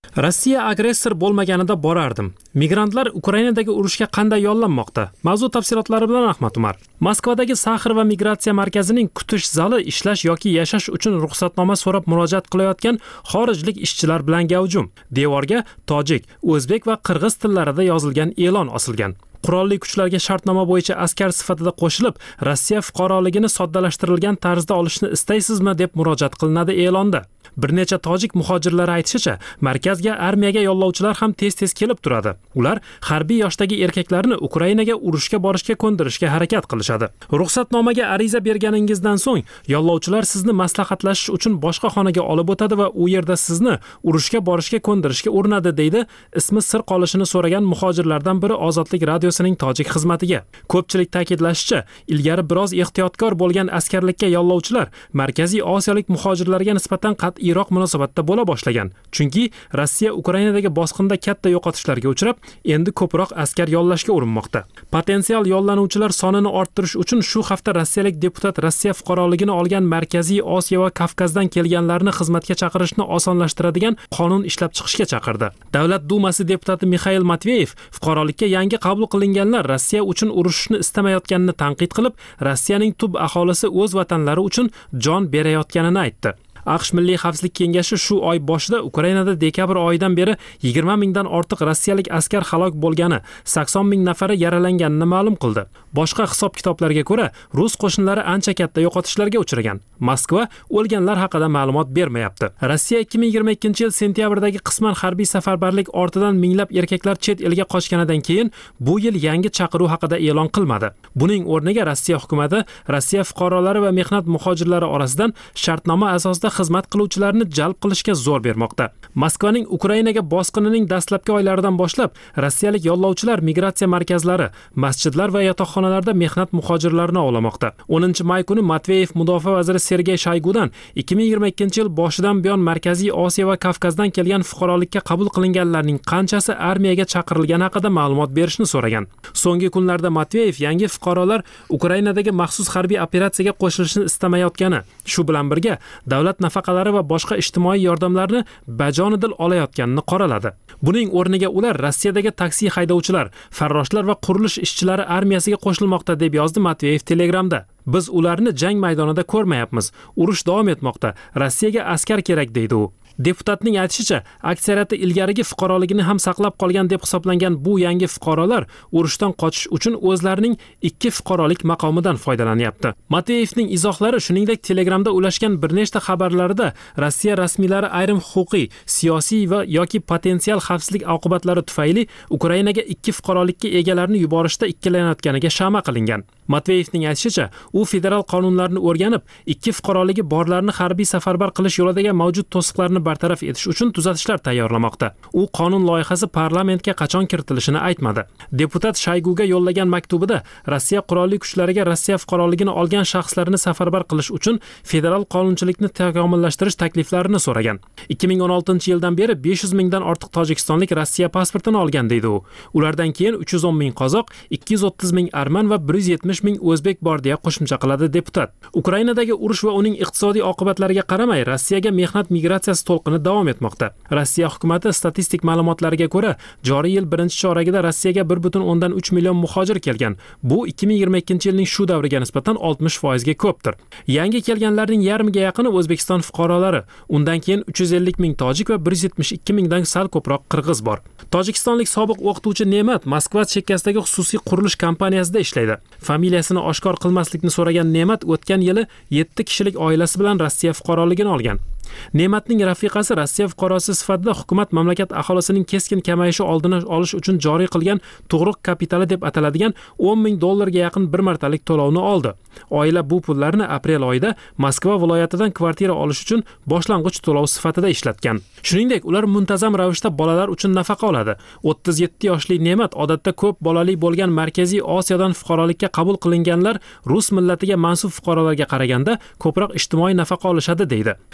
Rossiya agressor bo'lmaganida borardim. Migrantlar Ukrainadagi urushga qanday yollanmoqda? Mavzu tafsilotlari bilan Ahmad Umar. Moskvadagi Saxir va migratsiya markazining kutish zali ishlash yoki yashash uchun ruxsatnoma so'rab murojaat qilayotgan xorijlik ishchilar bilan gavjum. Devorga tojik, o'zbek va qirg'iz tillarida yozilgan e'lon osilgan. Qurolli kuchlarga shartnoma bo'yicha askar sifatida qo'shilib, Rossiya fuqaroligini soddalashtirilgan tarzda olishni istaysizmi deb murojaat qilinadi e'londa. Bir necha tojik muhojirlari aytishicha, markazga armiyaga yollovchilar ham tez-tez kelib turadi. Ular harbiy yoshdagi erkaklarni Ukrainaga urushga borishga ko'ndirishga harakat qilishadi. Ruxsatnomaga ariza berganingizdan so'ng, yollovchilar sizni maslahatlashish uchun boshqa xonaga olib o'tadi va u yerda sizni urushga borishga ko'ndirishga urinadi, deydi ismi sir qolishini so'ragan muhojirlardan biri Ozodlik radiosining tojik xizmatiga. Ko'pchilik ta'kidlashicha, ilgari biroz ehtiyotkor bo'lgan askarlikka yollovchilar Markaziy Osiyolik muhojirlarga nisbatan qat'iyroq munosabatda bo'la boshlagan. Chunki Rossiya Ukrainadagi bosqinda katta yo'qotishlarga uchrab, endi ko'proq askar yollashga urinmoqda. Potensial yollanuvchilar sonini orttirish uchun shu hafta rossiyalik deputat Rossiya fuqaroligini olgan Markaziy Osiyo va Kavkazdan kelganlarni xizmatga chaqirishni osonlashtiradigan qonun ishlab chiqishga chaqirdi. Davlat dumasi deputati Mikhail Matveyev fuqarolikka yangi qabul qilinganlar Rossiya uchun urushishni istamayotganini tanqid qilib, Rossiyaning tub aholisi o'z vatanlari uchun jon berayotganini aytdi. AQSh Milliy xavfsizlik kengashi shu oy boshida Ukrainada dekabr oyidan beri 20 mingdan ortiq rossiyalik askar halok bo'lgani, 80 ming nafari yaralanganini ma'lum qildi. Boshqa hisob-kitoblarga ko'ra, rus qo'shinlari ancha katta yo'qotishlarga uchragan. Moskva o'lganlar haqida ma'lumot bermayapti. Rossiya 2022-yil sentyabrdagi qisman harbiy safarbarlik ortidan minglab erkaklar chet elga qochganidan keyin bu yil yangi chaqiruv haqida e'lon qilmadi. Buning o'rniga Rossiya hukumatı Rossiya fuqarolari va mehnat muhojirlari orasidan shartnoma asosida xizmat qiluvchilarni jalb qilishga zo'r bermoqda. Moskvaning Ukrainaga bosqinining dastlabki oylaridan boshlab rossiyalik yollovchilar migratsiya markazlari, masjidlar va yotoqxonalarda mehnat muhojirlarini ovlamoqda. 10-may kuni Matveyev mudofaa vaziri Sergey Shaygudan 2022-yil boshidan buyon Markaziy Osiyo va Kavkazdan kelgan fuqarolikka qabul qilinganlarning qanchasi armiyaga chaqirilgani haqida ma'lumot berishni so'ragan. So'nggi kunlarda Matveyev yangi fuqarolar Ukrainadagi maxsus harbiy operatsiyaga qo'shilishni istamayotgani, shu bilan birga davlat nafaqalari va boshqa ijtimoiy yordamlarni bajonidil olayotganini qoraladi. Buning o'rniga ular Rossiyadagi taksi haydovchilar, farroshlar va qurilish ishchilari armiyasiga qo'shilmoqda deb yozdi Matveyev Telegramda. Biz ularni jang maydonida ko'rmayapmiz. Urush davom etmoqda. Rossiyaga askar kerak, deydi u. Deputatning aytishicha, aksariyati ilgarigi fuqaroligini ham saqlab qolgan deb hisoblangan bu yangi fuqarolar urushdan qochish uchun o'zlarining 2 fuqarolik maqomidan foydalanyapti. Mateyevning izohlari shuningdek Telegramda ulashgan bir nechta xabarlarida Rossiya rasmiylari ayrim huquqiy, siyosiy va yoki potensial xavfsizlik oqibatlari tufayli Ukrainaga 2 fuqarolikka egalarni yuborishda ikkilanayotganiga shama qilingan. Matveyevning aytishicha, u federal qonunlarni o'rganib, 2 fuqaroligi borlarni harbiy safarbar qilish yo'lidagi mavjud to'siqlarni bartaraf etish uchun tuzatishlar tayyorlamoqda. U qonun loyihasi parlamentga qachon kiritilishini aytmadi. Deputat Shayguga yo'llagan maktubida Rossiya qurolli kuchlariga Rossiya fuqaroligini olgan shaxslarni safarbar qilish uchun federal qonunchilikni takomillashtirish takliflarini so'ragan. 2016-yildan beri 500 mingdan ortiq tojikistonlik Rossiya pasportini olgan, deydi u. Ulardan keyin 310 ming qozoq, 230 ming arman va 170 ming o'zbek bor deya qo'shimcha qiladi deputat. Ukrainadagi urush va uning iqtisodiy oqibatlariga qaramay, Rossiyaga mehnat migratsiyasi to'lqini davom etmoqda. Rossiya hukumati statistik ma'lumotlariga ko'ra, joriy yil birinchi choragida Rossiyaga 1.3 million muhojir kelgan. Bu 2022-yilning shu davriga nisbatan 60% ga ko'pdir. Yangi kelganlarning yarmiga yaqini O'zbekiston fuqarolari, undan keyin 350 ming tojik va 172 mingdan sal ko'proq qirg'iz bor. Tojikistonlik sobiq o'qituvchi Ne'mat Moskva chekkasidagi xususiy qurilish kompaniyasida ishlaydi. Familiyasini oshkor qilmaslikni so'ragan Ne'mat o'tgan yili 7 kishilik oilasi bilan Rossiya fuqaroligini olgan. Ne'matning rafiqasi Rossiya fuqarosi sifatida hukumat mamlakat aholisining keskin kamayishi oldini olish uchun joriy qilgan tug'ruq kapitali deb ataladigan 10 ming dollarga yaqin bir martalik to'lovni oldi. Oila bu pullarni aprel oyida Moskva viloyatidan kvartira olish uchun boshlang'ich to'lov sifatida ishlatgan. Shuningdek, ular muntazam ravishda bolalar uchun nafaqa oladi. 37 yoshli Ne'mat odatda ko'p bolali bo'lgan Markaziy Osiyodan fuqarolikka qabul qilinganlar rus millatiga mansub fuqarolarga qaraganda ko'proq ijtimoiy nafaqa olishadi, deydi. Ne'mat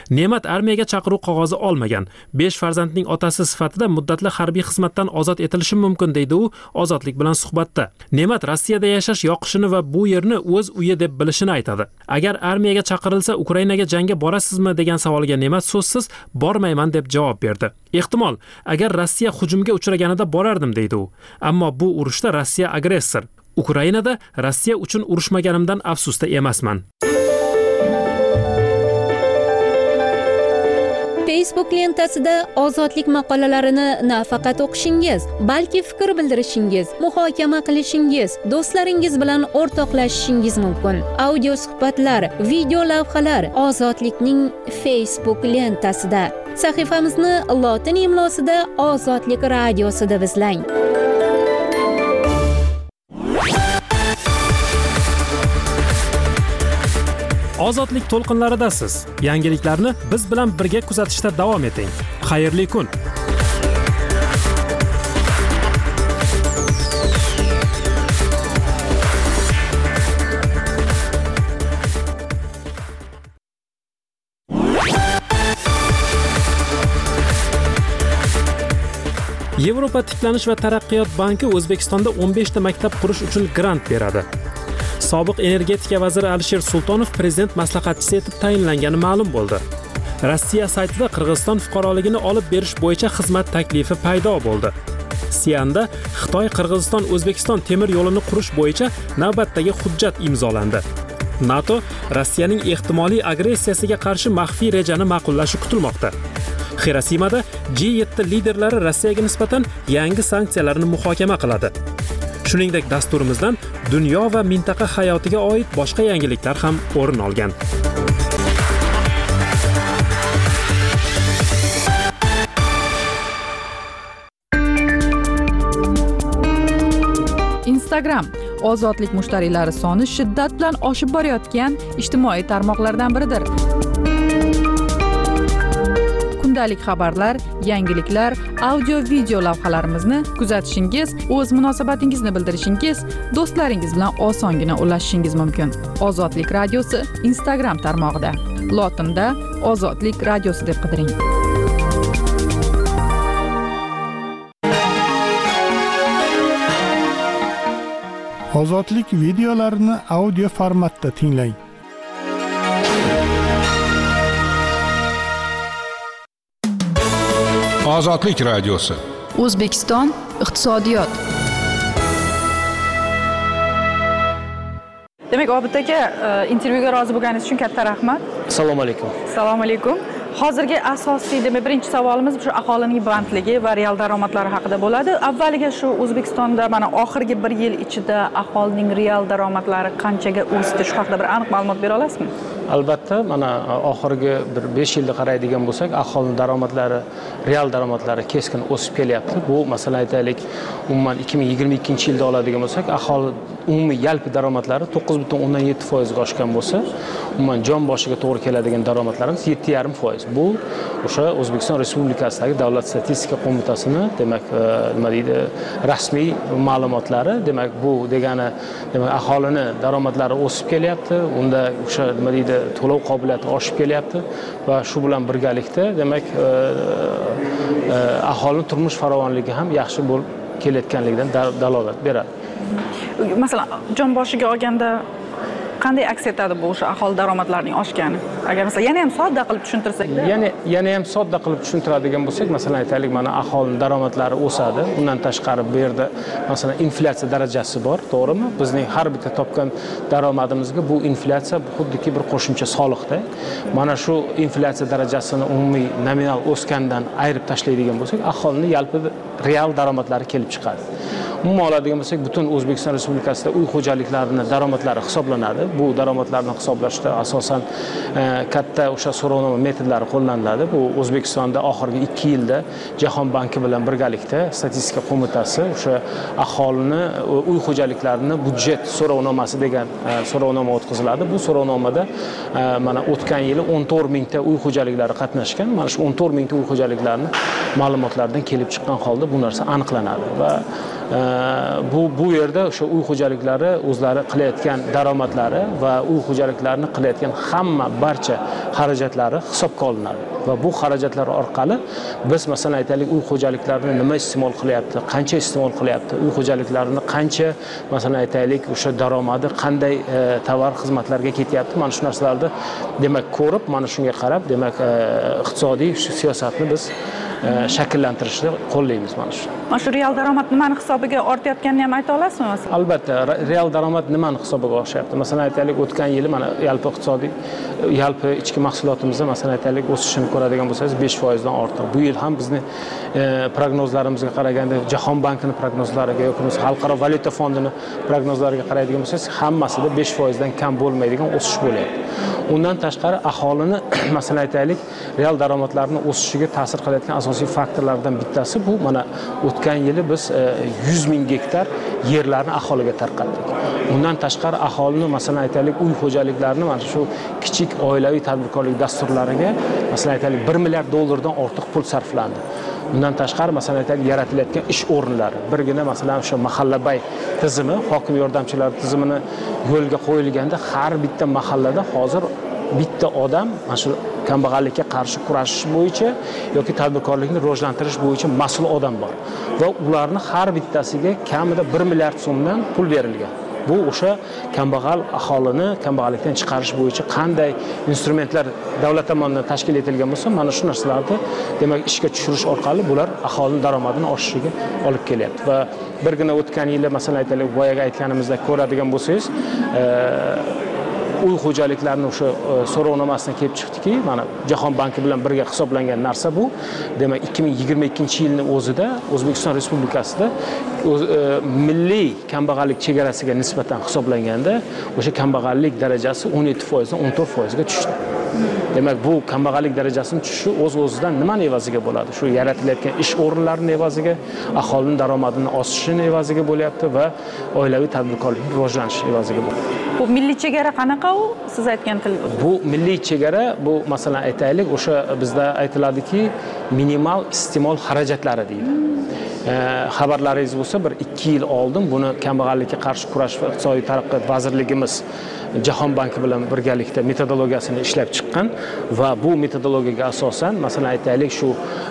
armiyaga chaqiruv qog'ozi olmagan. 5 farzandning otasi sifatida muddatli harbiy xizmatdan ozod etilishi mumkin deydi u Ozodlik bilan suhbatda. Ne'mat Rossiyada yashash yoqishini va bu yerni o'z uyi deb bilishini aytadi. Agar armiyaga chaqirilsa Ukrainaga jangga borasizmi degan savolga Ne'mat so'zsiz bormayman deb javob berdi. Ehtimol, agar Rossiya hujumga uchraganida borardim deydi u. Ammo bu urushda Rossiya agressor. Ukrainada Rossiya uchun urushmaganimdan afsusda emasman. Facebook lentasida ozodlik maqolalarini nafaqat o'qishingiz, balki fikr bildirishingiz, muhokama qilishingiz, do'stlaringiz bilan o'rtoqlashishingiz mumkin. Audio suhbatlar, video lavhalar Ozodlikning Facebook lentasida. Sahifamizni lotin imlosida Ozodlik radiosi deb izlang. Ozodlik to'lqinlaridasiz. Yangiliklarni biz bilan birga kuzatishda davom eting. Xayrli kun. Yevropa tiklanish va taraqqiyot banki O'zbekistonda 15 ta maktab qurish uchun grant beradi. Sobiq energetika vaziri Alisher Sultonov prezident maslahatchisi etib tayinlangani ma'lum bo'ldi. Rossiya saytida Qirg'iziston fuqaroligini olib berish bo'yicha xizmat taklifi paydo bo'ldi. Sianda Xitoy-Qirg'iziston-O'zbekiston temir yo'lini qurish bo'yicha navbatdagi hujjat imzolandi. NATO Rossiyaning ehtimoliy agressiyasiga qarshi maxfiy rejani ma'qullashi kutilmoqda. Xirasimada G7 liderlari Rossiyaga nisbatan yangi sanksiyalarni muhokama qiladi. Shuningdek, dasturimizdan dunyo va mintaqa hayotiga oid boshqa yangiliklar ham o'rin olgan. Instagram ozodlik mushtariylari soni shiddat bilan oshib borayotgan ijtimoiy tarmoqlardan biridir. Kundalik xabarlar, yangiliklar, audio video lavhalarimizni kuzatishingiz, o'z munosabatingizni bildirishingiz, do'stlaringiz bilan osongina ulashishingiz mumkin. Ozodlik radiosi Instagram tarmog'ida. Lotinda Ozodlik radiosi deb qidiring. Ozodlik videolarini audio formatda tinglang. Ozodlik radiosi. O'zbekiston iqtisodiyot. Demak, Obid aka, intervyuga rozi bo'lganingiz uchun katta rahmat. Assalomu alaykum. Assalomu alaykum. Hozirgi asosiy birinchi savolimiz shu aholining bandligi va real daromadlari haqida bo'ladi. Avvaliga shu O'zbekistonda mana oxirgi 1 yil ichida aholining real daromadlari qanchaga o'sdi, shu haqida bir aniq ma'lumot bera olasizmi? Albatta, mana oxirgi 5 yilda qaraydigan bo'lsak, aholining daromadlari, real daromadlari keskin o'sib kelyapti. Bu masalan aytaylik, umuman 2022-yilda oladigan bo'lsak, aholi umumiy yalpi daromadlari 9.7% ga oshgan bo'lsa, umuman jon boshiga to'g'ri keladigan daromadlarimiz 7.5%. Bu o'sha O'zbekiston Respublikasidagi Davlat statistika qo'mitasini, demak, nima deydi, rasmiy ma'lumotlari. Demak, bu degani, demak, aholini daromadlari o'sib kelyapti. Unda o'sha nima deydi, to'lov qobiliyati oshib kelyapti va shu bilan birgalikda, demak, aholining turmush farovonligi ham yaxshi bo'lib kelayotganligidan dalolat beradi. Masalan, jon boshiga olganda qanday aks etadi bu o'sha aholi daromadlarining oshgani? Agar masalan yana ham sodda qilib tushuntirsak-da. Yana ham sodda qilib tushuntiradigan bo'lsak, masalan aytaylik, mana aholining daromadlari o'sadi. Undan tashqari bu yerda masalan inflyatsiya darajasi bor, to'g'rimi? Bizning har bitta topgan daromadimizga bu inflyatsiya xuddiki bir qo'shimcha soliqda. Mana shu inflyatsiya darajasini umumiy nominal o'sgandan ayirib tashlaydigan bo'lsak, aholining yalpi real daromadlari kelib chiqadi. Umuman oladigan bo'lsak, butun O'zbekiston Respublikasida uy xo'jaliklarining daromadlari hisoblanadi. Bu daromadlarni hisoblashda asosan katta o'sha so'rovnoma metodlari qo'llaniladi. Bu O'zbekistonda oxirgi 2 yilda Jahon banki bilan birgalikda statistika qo'mitasi o'sha aholini uy xo'jaliklarini budjet so'rovnomasi degan so'rovnoma o'tkaziladi. Bu so'rovnomada mana o'tgan yili 14 mingta uy xo'jaliklari qatnashgan. Mana shu 14 mingta uy xo'jaliklarning ma'lumotlaridan kelib chiqqan holda bu narsa aniqlanadi va bu yerda o'sha uy xo'jaliklari o'zlari qilayotgan daromadlari va uy xo'jaliklarini qilayotgan barcha xarajatlari hisobga olinadi va bu xarajatlar orqali biz masalan aytaylik uy xo'jaliklarini nima iste'mol qilyapti, qancha iste'mol qilyapti, uy xo'jaliklarini qancha masalan aytaylik o'sha daromadi qanday tovar xizmatlarga ketyapti, mana shu narsalarni demak ko'rib, mana shunga qarab demak iqtisodiy siyosatni biz shakllantirishni qo'llaymiz mana shu. Mana shu real daromad nimani hisobiga ortayotganini ham ayta olasizmi? Albatta, real daromad nimani hisobiga oshayapti? Masalan aytaylik, o'tgan yili mana yalpi iqtisodiy, yalpi ichki mahsulotimizda masalan aytaylik o'sishini ko'radigan bo'lsangiz 5% dan ortiq. Bu yil ham bizni prognozlarimizga qaraganda, Jahon bankining prognozlariga yoki Xalqaro valyuta fondining prognozlariga qaraydigan bo'lsangiz, hammasida 5% dan kam bo'lmaydigan o'sish bo'lyapti. Undan tashqari aholini masalan aytaylik, real daromadlarning o'sishiga ta'sir qilayotgan asosiy faktorlardan bittasi bu mana o'tgan yili biz 100 ming gektar yerlarni aholiga tarqatdik. Undan tashqari aholini masalan aytaylik uy xo'jaliklarini mana shu kichik oilaviy tadbirkorlik dasturlariga masalan aytaylik 1 milliard dollardan ortiq pul sarflandi. Undan tashqari masalan aytaylik yaratilayotgan ish o'rinlari, birgina masalan o'sha mahallabay tizimi, hokim yordamchilari tizimini yo'lga qo'yilganda har bitta mahallada hozir bitta odam mana shu kambag'allikka qarshi kurashish bo'yicha yoki tadbirkorlikni rivojlantirish bo'yicha mas'ul odam bor va ularni har bittasiga kamida 1 milliard so'mdan pul berilgan. Bu o'sha kambag'al aholini kambag'allikdan chiqarish bo'yicha qanday instrumentlar davlat tomonidan tashkil etilgan bo'lsa, mana shu narsalarni demak ishga tushirish orqali bular aholining daromadini oshishiga olib kelyapti. Va birgina o'tgan yili masalan aytaylik, boyaga aytganimizdek ko'radigan bo'lsangiz, uy xo'jaliklarini o'sha so'rovnomasidan kelib chiqdiki, mana Jahon banki bilan birga hisoblangan narsa bu. Demak, 2022-yilning o'zida O'zbekiston Respublikasida milliy kambag'allik chegarasiga nisbatan hisoblanganda o'sha kambag'allik darajasi 17% dan 14% ga tushdi. Demak, bu kambag'allik darajasining tushishi o'z-o'zidan nima evaziga bo'ladi? Shu yaratilayotgan ish o'rinlarining evaziga, aholining daromadining oshishining evaziga bo'lyapti va oilaviy tadbirkorlikning rivojlanishi evaziga bo'ladi. Bu milliy chegara qanaqa u? Siz aytgan til. Bu milliy chegara, bu masalan aytaylik, o'sha bizda aytiladiki, minimal iste'mol xarajatlari deydi. Xabarlaringiz bo'lsa, bir 2 yil oldin buni kambag'allikka qarshi kurash va iqtisodiy taraqqiyot vazirligimiz Jahon banki bilan birgalikda metodologiyasini ishlab chiqqan va bu metodologiyaga asosan masalan aytaylik shu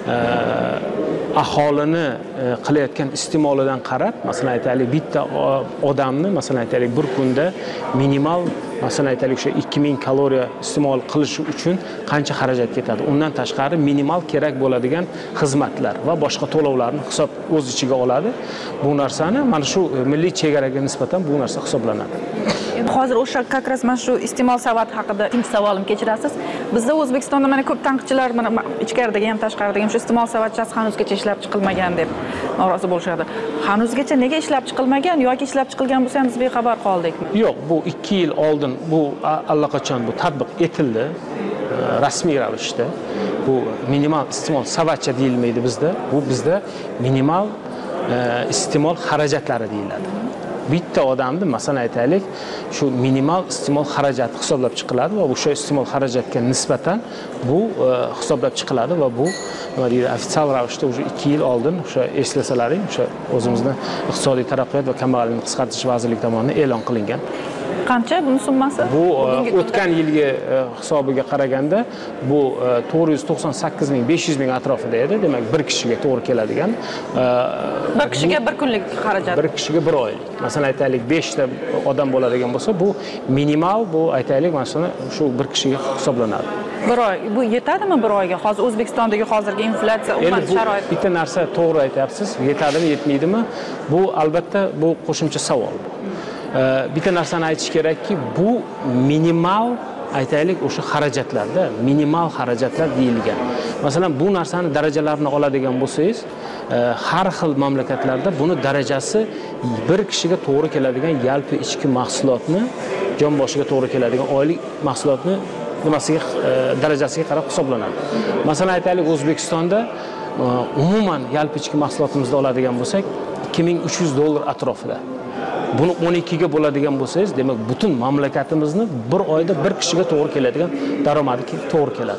aholini qilayotgan iste'molidan qarab, masalan aytaylik bitta odamni masalan aytaylik bir kunda minimal masalan aytaylik o'sha 2000 kaloriya iste'mol qilishi uchun qancha xarajat ketadi. Undan tashqari minimal kerak bo'ladigan xizmatlar va boshqa to'lovlarni hisob o'z ichiga oladi. Bu narsani mana shu milliy chegaraga nisbatan bu narsa hisoblanadi. Hozir o'sha как раз mana shu iste'mol savati haqida ikkinchi savolim, kechirasiz. Bizda O'zbekistonda mana ko'p tanqidchilar mana ichkaridagi ham tashqaridagi ham shu iste'mol savatchasi hanuzgacha ishlab chiqilmagan deb norozi bo'lishadi. Hanuzgacha nega ishlab chiqilmagan yoki ishlab chiqilgan bo'lsa ham biz bexabar qoldikmi? Yo'q, bu 2 yil oldin bu allaqachon bu tatbiq etildi rasmiy ravishda. Bu minimal iste'mol savatcha deyilmaydi bizda. Bu bizda minimal iste'mol xarajatlari deyiladi. Bitta odamni masalan aytaylik, shu minimal iste'mol xarajati hisoblab chiqiladi va o'sha iste'mol xarajatga nisbatan bu hisoblab chiqiladi va bu nima deydi, ofitsial ravishda o'sha 2 yil oldin o'sha eslasalaring, o'sha o'zimizning iqtisodiy taraqqiyot va kambag'allikni qisqartirish vazirligi tomonidan e'lon qilingan. Qancha buni summasi? Bu o'tgan yilgi hisobiga qaraganda bu 498.500 ming atrofida edi. Demak, bir kishiga to'g'ri keladigan. Bir kishiga bir kunlik xarajat. Bir kishiga bir oylik. Masalan aytaylik 5 ta odam bo'ladigan bo'lsa, bu minimal, bu aytaylik masalan shu bir kishiga hisoblanadi. Bir oy. Bu yetadimi bir oyga? Hozir O'zbekistondagi hozirgi inflyatsiya umuman sharoit. Bitta narsa to'g'ri aytyapsiz. Yetadimi, yetmaydimi? Bu albatta bu qo'shimcha savol. Bitta narsani aytish kerakki, bu minimal aytaylik o'sha xarajatlarda minimal xarajatlar deyilgan. Masalan, bu narsani darajalarini oladigan bo'lsangiz, har xil mamlakatlarda buni darajasi bir kishiga to'g'ri keladigan yalpi ichki mahsulotni, jon boshiga to'g'ri keladigan oylik mahsulotni nimasiga darajasiga qarab hisoblanadi. Masalan aytaylik, O'zbekistonda umuman yalpi ichki mahsulotimizda oladigan bo'lsak, 2300 dollar atrofida. Buni 12 ga bo'ladigan bo'lsangiz, demak butun mamlakatimizni bir oyda bir kishiga to'g'ri keladigan daromadi to'g'ri keladi.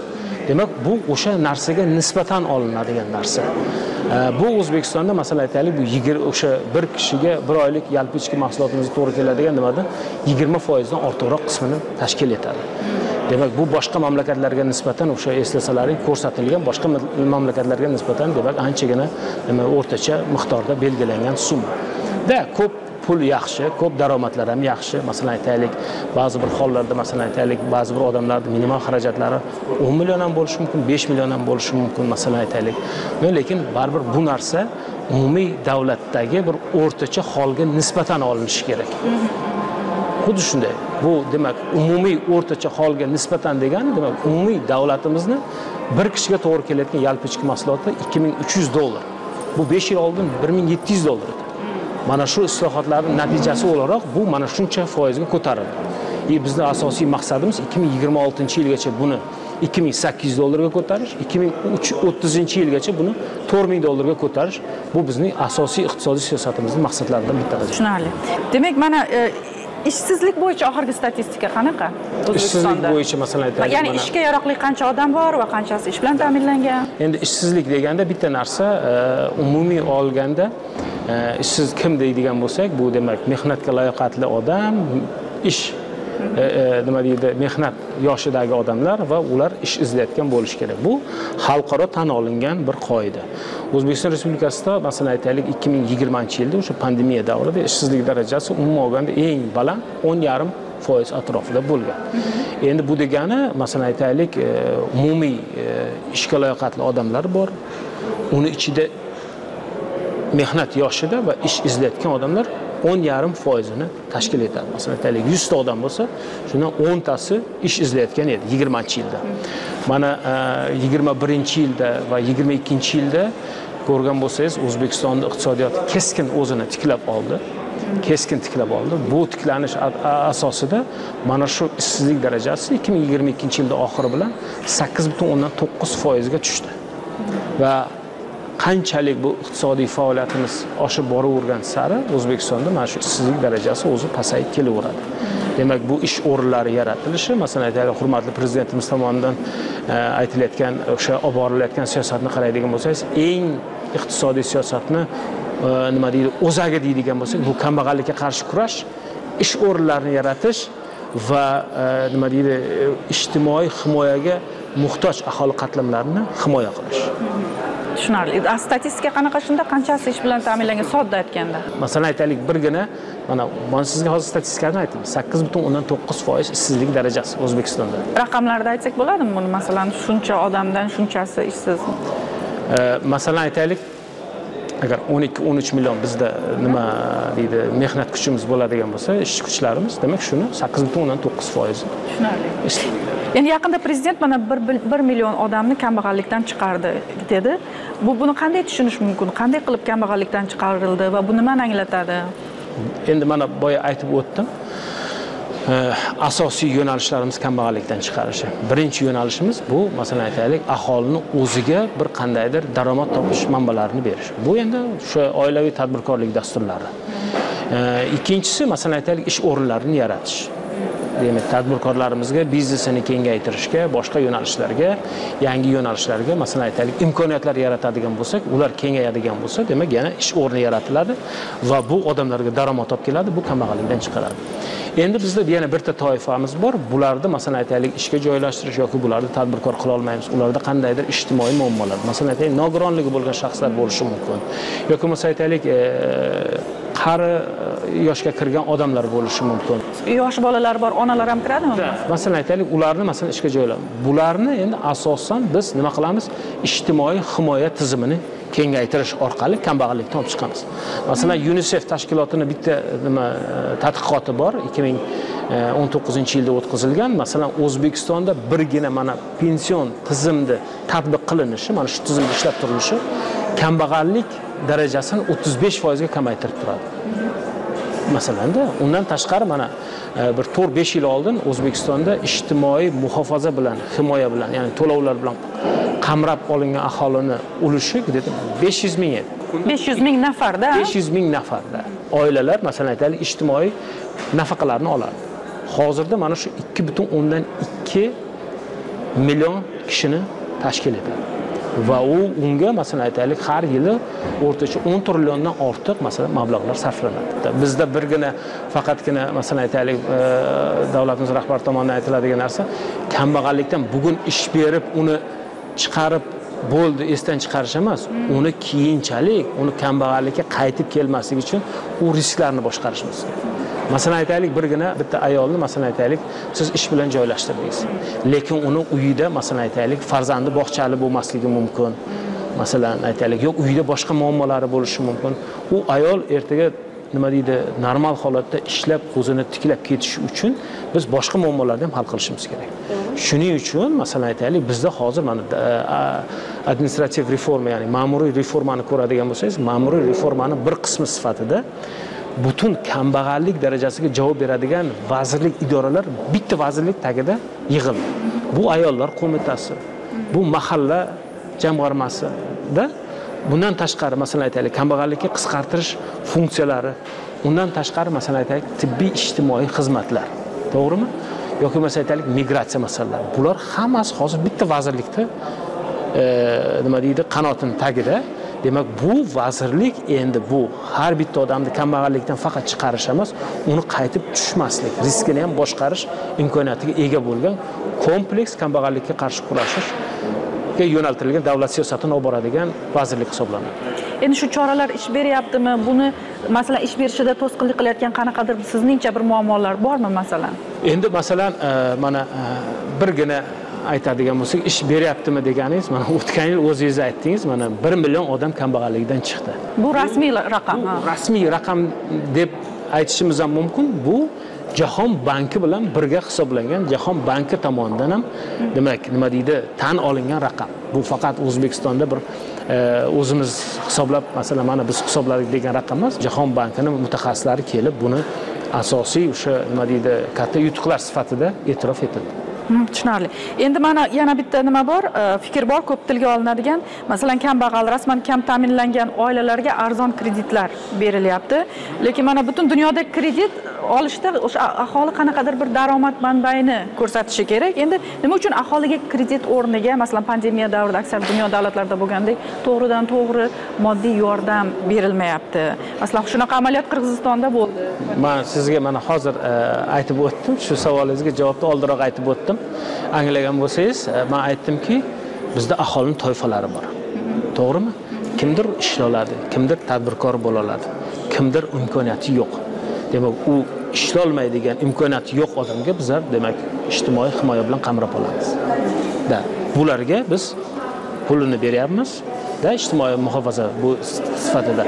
Demak, bu o'sha narsaga nisbatan olinadigan narsa. Bu O'zbekistonda masalan aytaylik, bu o'sha bir kishiga bir oylik yalpi ichki mahsulotimizga to'g'ri keladigan nimada 20% dan ortiqroq qismini tashkil etadi. Demak, bu boshqa mamlakatlarga nisbatan o'sha eslasalaring ko'rsatilgan boshqa mamlakatlarga nisbatan demak anchagina o'rtacha miqdorda belgilangan summa. Ko'p pul yaxshi, ko'p daromadlar ham yaxshi. Masalan aytaylik, ba'zi bir hollarda masalan aytaylik, ba'zi bir odamlarning minimal xarajatlari 10 million ham bo'lishi mumkin, 5 million ham bo'lishi mumkin masalan aytaylik. Lekin baribir bu narsa umumiy davlatdagi bir o'rtacha holga nisbatan olinishi kerak. Xuddi shunday. Bu demak umumiy o'rtacha holga nisbatan degani demak umumiy davlatimizni bir kishiga to'g'ri kelayotgan yalpi ichki mahsuloti $2300. Bu 5 yil oldin $1700 edi. Mana shu islohotlarning natijasi o'laroq bu mana shuncha foizga ko'tarildi. Bizning asosiy maqsadimiz 2026-yilgacha buni $2800 ga ko'tarish, 2030-yilgacha buni $4000 ga ko'tarish. Bu bizning asosiy iqtisodiy siyosatimizning maqsadlaridan bittasi. Tushunarli. Demak, mana ishsizlik bo'yicha oxirgi statistika qanaqa? Ishsizlik bo'yicha masalan aytaylik. Ya'ni ishga yaroqli qancha odam bor va qanchasi ish bilan ta'minlangan? Endi ishsizlik deganda bitta narsa umumiy olganda ishsiz kim deydigan bo'lsak, bu demak mehnatga layoqatli odam, ish nima deydi, mehnat yoshidagi odamlar va ular ish izlayotgan bo'lishi kerak. Bu xalqaro tan olingan bir qoida. O'zbekiston Respublikasida masalan aytaylik 2020-yilda o'sha pandemiya davrida ishsizlik darajasi umuman olganda eng baland 10,5% atrofida bo'lgan. Endi bu degani masalan aytaylik umumiy ishga layoqatli odamlar bor. Uni ichida mehnat yoshida va ish izlayotgan odamlar 10,5% ni tashkil etadi. Masalan aytaylik 100 ta odam bo'lsa, shundan 10 tasi ish izlayotgan edi 20-yilda. Mana 21-yilda va 22-yilda ko'rgan bo'lsangiz, O'zbekistonning iqtisodiyoti keskin o'zini tiklab oldi. Bu tiklanish asosida mana shu ishsizlik darajasi 2022-yilda oxiri bilan 8,9% ga tushdi. Va qanchalik bu iqtisodiy faoliyatimiz oshib boravergan sari O'zbekistonda mana shu ishsizlik darajasi o'zi pasayib kelaveradi. Demak, bu ish o'rinlari yaratilishi, masalan aytaylik, hurmatli prezidentimiz tomonidan aytilayotgan o'sha olib borilayotgan siyosatni qaraydigan bo'lsangiz, eng iqtisodiy siyosatni nima deydi, o'zagi deydigan bo'lsak, bu kambag'allikka qarshi kurash, ish o'rinlarini yaratish va nima deydi, ijtimoiy himoyaga muhtoj aholi qatlamlarini himoya qilish. Tushunarli. Statistika qanaqa shunda, qanchasi ish bilan ta'minlangan sodda aytganda? Masalan aytaylik, birgina mana sizga hozir statistikani aytdim. 8,9% ishsizlik darajasi O'zbekistonda. Raqamlarda aytsak bo'ladimi buni? Masalan, shuncha odamdan shunchasi ishsiz. Masalan aytaylik, agar 12-13 million bizda nima deydi, mehnat kuchimiz bo'ladigan bo'lsa, ish kuchlarimiz, demak shuni 8,9%. Tushunarli. Endi yaqinda prezident mana 1 million odamni kambag'allikdan chiqardi dedi. Buni qanday tushunish mumkin? Qanday qilib kambag'allikdan chiqarildi va bu nimani anglatadi? Endi mana boya aytib o'tdim. Asosiy yo'nalishlarimiz kambag'allikdan chiqarishi. Birinchi yo'nalishimiz bu, masalan aytaylik, aholining o'ziga bir qandaydir daromad topish manbalarini berish. Bu endi o'sha oilaviy tadbirkorlik dasturlari. Ikkinchisi, masalan aytaylik, ish o'rinlarini yaratish. Demak, tadbirkorlarimizga biznesini kengaytirishga, boshqa yo'nalishlarga, yangi yo'nalishlarga, masalan aytaylik, imkoniyatlar yaratadigan bo'lsak, ular kengayadigan bo'lsa, demak yana ish o'rni yaratiladi va bu odamlarga daromad olib keladi, bu kambag'allikdan chiqaradi. Endi bizda yana bitta toifamiz bor. Bularni masalan aytaylik ishga joylashtirish yoki bularni tadbirkor qila olmaymiz. Ularda qandaydir ijtimoiy muammolar, masalan aytaylik nogironligi bo'lgan shaxslar bo'lishi mumkin. Yoki masalan aytaylik qari yoshga kirgan odamlar bo'lishi mumkin. Yosh bolalar bor, onalar ham kiradimi? Masalan aytaylik, ularni masalan ishga joylaymiz. Bularni endi asosan biz nima qilamiz? Ijtimoiy himoya tizimini kengaytirish orqali kambag'allikdan olib chiqamiz. Masalan, UNICEF tashkilotini bitta tadqiqoti bor, 2019-yilda o'tkazilgan. Masalan, O'zbekistonda birgina mana pension tizimida tatbiq qilinishi, mana shu tizimda ishlab turilishi kambag'allik darajasini 35% ga kamaytirib turadi. Masalanda, undan tashqari mana bir 4-5 yil oldin O'zbekistonda ijtimoiy muhofaza bilan, himoya bilan, ya'ni to'lovlar bilan qamrab olingan aholini ulushi 500 ming edi. 500 ming nafarda? 500 ming nafarda. Oilalar masalan aytaylik ijtimoiy nafaqalarni oladi. Hozirda mana shu 2,2 million kishini tashkil etadi. Va unga masalan aytaylik har yili o'rtacha 10 trilliondan ortiq masalan mablag'lar sarflanadi. Bizda birgina faqatgina masalan aytaylik davlatimiz rahbari tomonidan aytiladigan narsa kambag'allikdan bugun ish berib uni chiqarib bo'ldi esdan chiqarish emas, uni keyinchalik uni kambag'allikka qaytib kelmasligi uchun u risklarni boshqarishimiz. Masalan aytaylik birgina bitta ayolni masalan aytaylik siz ish bilan joylashtirdingiz. Lekin uni uyida masalan aytaylik farzandi bog'chali bo'lmasligi mumkin. Masalan aytaylik yo'q uyida boshqa muammolari bo'lishi mumkin. U ayol ertaga nima deydi, normal holatda ishlab o'zini tiklab ketishi uchun biz boshqa muammolarni ham hal qilishimiz kerak. Shuning uchun masalan aytaylik bizda hozir mana administrativ reforma, ya'ni ma'muriy reformani ko'radigan bo'lsangiz, ma'muriy reformani bir qismi sifatida butun kambag'allik darajasiga javob beradigan vazirlik, idoralar bitta vazirlik tagida yig'ildi. Bu ayollar qo'mitasi, bu mahalla jamg'armasida, bundan tashqari masalan aytaylik kambag'allikni qisqartirish funksiyalari, undan tashqari masalan aytaylik tibbiy ijtimoiy xizmatlar, to'g'rimi? Yoki masalan aytaylik migratsiya masalalari. Bular hammasi hozir bitta vazirlikda nima deydi, qanotning tagida. Demak, bu vazirlik endi bu har bitta odamni kambag'allikdan faqat chiqarish emas, uni qaytib tushmaslik, riskini ham boshqarish imkoniyatiga ega bo'lgan kompleks kambag'allikka qarshi kurashishga yo'naltirilgan davlat siyosatini olib boradigan vazirlik hisoblanadi. Endi shu choralar ish beryaptimi? Buni masalan ish berishida to'sqinlik qilayotgan qanaqadir sizningcha bir muammolar bormi masalan? Endi masalan mana birgina aytadigan bo'lsak, ish beryaptimi deganingiz, mana o'tgan yil o'zingiz aytdingiz, mana 1 million odam kambag'allikdan chiqdi. Bu rasmiy raqam. Rasmiy raqam deb aytishimiz ham mumkin. Bu Jahon banki bilan birga hisoblangan, Jahon banki tomonidan ham demak, nima deydi, tan olingan raqam. Bu faqat O'zbekistonda bir o'zimiz hisoblab, masalan, mana biz hisobladik degan raqam emas. Jahon bankining mutaxassislari kelib buni asosiy o'sha nima deydi, katta yutuqlar sifatida e'tirof etildi. Tushunarli. Endi mana yana bitta nima bor, fikr bor, ko'p tilga olinadigan. Masalan, kambag'al, rasman kam ta'minlangan oilalarga arzon kreditlar berilyapti. Lekin mana butun dunyoda kredit olishda o'sha aholi qanaqadir bir daromad manbaini ko'rsatishi kerak. Endi nima uchun aholiga kredit o'rniga, masalan, pandemiya davrida aksar dunyo davlatlarida bo'lgandek, to'g'ridan to'g'ri moddiy yordam berilmayapti? Masalan, shunaqa amaliyot Qirg'izistonda bo'ldi. Men sizga mana hozir aytib o'tdim, shu savolingizga javobni oldinroq aytib o'tdim. Anglagan bo'lsangiz, men aytdimki, bizda aholining toifalari bor. To'g'rimi? Kimdir ishla oladi, kimdir tadbirkor bo'la oladi, kimdir imkoniyati yo'q. Demak, u ishla olmaydigan, imkoniyati yo'q odamga bizlar demak ijtimoiy himoya bilan qamrab olamiz. Da, bularga biz pulini beryapmiz. Da ijtimoiy muhofaza bu sifatida.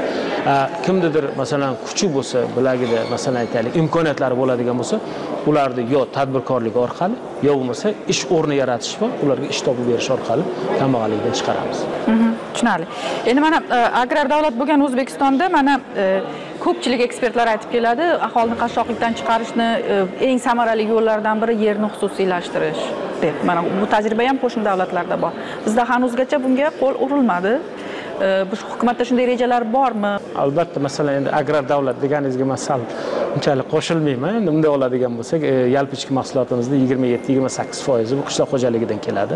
Kimdir masalan kuchi bo'lsa, bilagida masalan aytaylik imkoniyatlari bo'ladigan bo'lsa, ularni yo tadbirkorlik orqali, yo bo'lmasa ish o'rni yaratish va ularga ish topib berish orqali kambag'allikdan chiqaramiz. Tushunarli. Endi mana agrar davlat bo'lgan O'zbekistonda mana ko'pchilik ekspertlar aytib keladi, aholini qashshoqlikdan chiqarishni eng samarali yo'llardan biri yerni xususiylashtirish deb. Mana bu tajriba ham qo'shni davlatlarda bor. Bizda hanuzgacha bunga qo'l urilmadi. Bu hukumatda shunday rejalar bormi? Albatta, masalan, endi agrar davlat deganingizga masal unchalik qo'shilmayman. Endi bunday oladigan bo'lsak, yalpi ichki mahsulotimizda 27-28% bu qishloq xo'jaligidan keladi.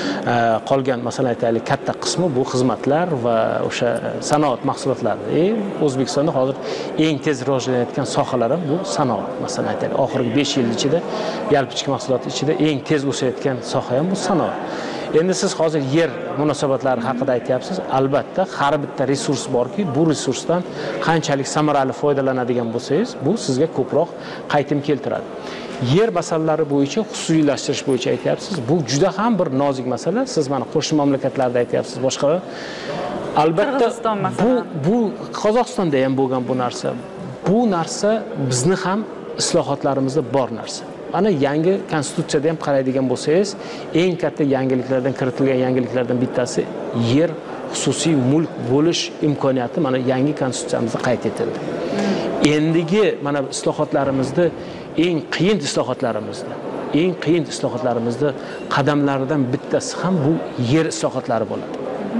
Qolgan masalan aytaylik katta qismi bu xizmatlar va o'sha sanoat mahsulotlari. O'zbekistonda hozir eng tez rivojlanayotgan sohalar ham bu sanoat. Masalan aytaylik oxirgi 5 yil ichida yalpi ichki mahsulot ichida eng tez o'sayotgan soha ham bu sanoat. Endi siz hozir yer munosabatlari haqida aytyapsiz. Albatta, har bitta resurs borki, bu resursdan qanchalik samarali foydalanadigan bo'lsangiz, bu sizga ko'proq qaytim keltiradi. Yer masalalari bo'yicha, xususiylashtirish bo'yicha aytyapsiz. Bu juda ham bir nozik masala. Siz mana qo'shni mamlakatlarda aytyapsiz, boshqa. Albatta, bu Qozog'istonda ham bo'lgan bu narsa. Bu narsa bizni ham islohotlarimizda bor narsa. Ana yangi konstitutsiyada ham qaraydigan bo'lsangiz, eng katta yangiliklardan kiritilgan yangiliklardan bittasi yer xususiy mulk bo'lish imkoniyati mana yangi konstitutsiyamizda qayd etildi. Endigi mana islohotlarimizda eng qiyin islohotlarimizda qadamlaridan bittasi ham bu yer islohotlari bo'ladi.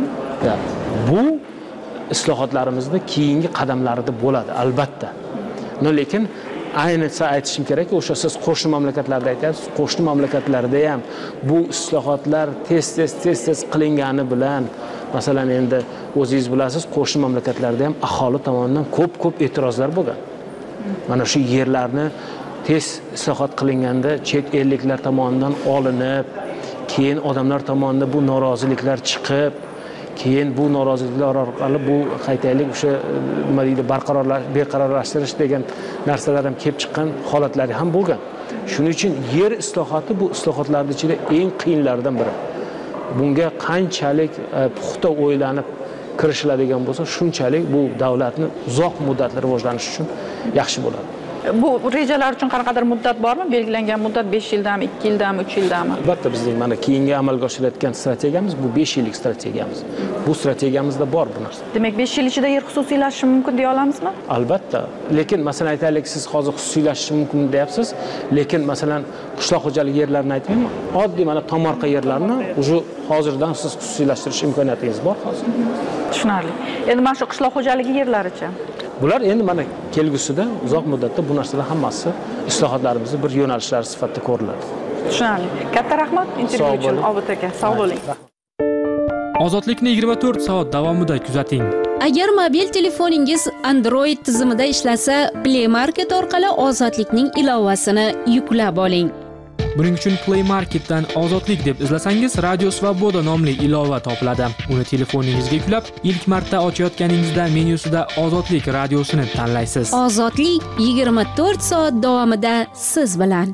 Bu islohotlarimizda keyingi qadamlarida bo'ladi, albatta. Lekin ayniqsa aytishim kerak, o'sha siz qo'shni mamlakatlarda aytyapsiz, qo'shni mamlakatlarda ham bu islohotlar tez qilingani bilan, masalan endi o'zingiz bilasiz, qo'shni mamlakatlarda ham aholi tomonidan ko'p e'tirozlar bo'lgan. Mana shu yerlarni tez islohot qilinganda chet elliklar tomonidan olinib, keyin odamlar tomonidan bu noroziliklar chiqib, keyin bu noroziliklar orqali bu qaytaylik o'sha nima deydi beqarorlashtirish degan narsalar ham kelib chiqqan holatlari ham bo'lgan. Shuning uchun yer islohoti bu islohotlarning ichida eng qiyinlaridan biri. Bunga qanchalik puxta o'ylanib kirishiladigan bo'lsa, shunchalik bu davlatni uzoq muddatli rivojlanishi uchun yaxshi bo'ladi. Bu rejalar uchun qanaqadir muddat bormi? Belgilangan muddat 5 yildami, 2 yildami, 3 yildami? Albatta bizning mana keyingi amalga oshirayotgan strategiyamiz bu 5 yillik strategiyamiz. Bu strategiyamizda bor bu narsa. Demak, 5 yil ichida yer xususiylashishi mumkin deya olamizmi? Albatta. Lekin masalan aytaylik, siz hozir xususiylashishi mumkin deyapsiz, lekin masalan qishloq xo'jaligi yerlarini aytmayman. Oddiy mana tomorqa yerlarini уже hozirdan siz xususiylashtirish imkoniyatingiz bor hozir. Tushunarli. Endi mana shu qishloq xo'jaligi yerlaricha. Bular endi mana kelgusida uzoq muddatda bu narsalar hammasi islohotlarimizning bir yo'nalishlari sifatida ko'riladi. Tushunarli. Katta rahmat intervyu uchun Obid aka. Sog' bo'ling. Ozodlikni 24 soat davomida kuzating. Agar mobil telefoningiz Android tizimida ishlasa, Play Market orqali Ozodlikning ilovasini yuklab oling. Buning uchun Play Marketdan Ozodlik deb izlasangiz, Radio Svoboda nomli ilova topiladi. Uni telefoningizga yuklab, ilk marta ochayotganingizda menyusida Ozodlik radiosini tanlaysiz. Ozodlik 24 soat davomida siz bilan.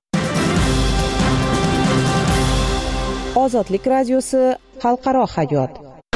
Ozodlik radiosi xalqaro hayot.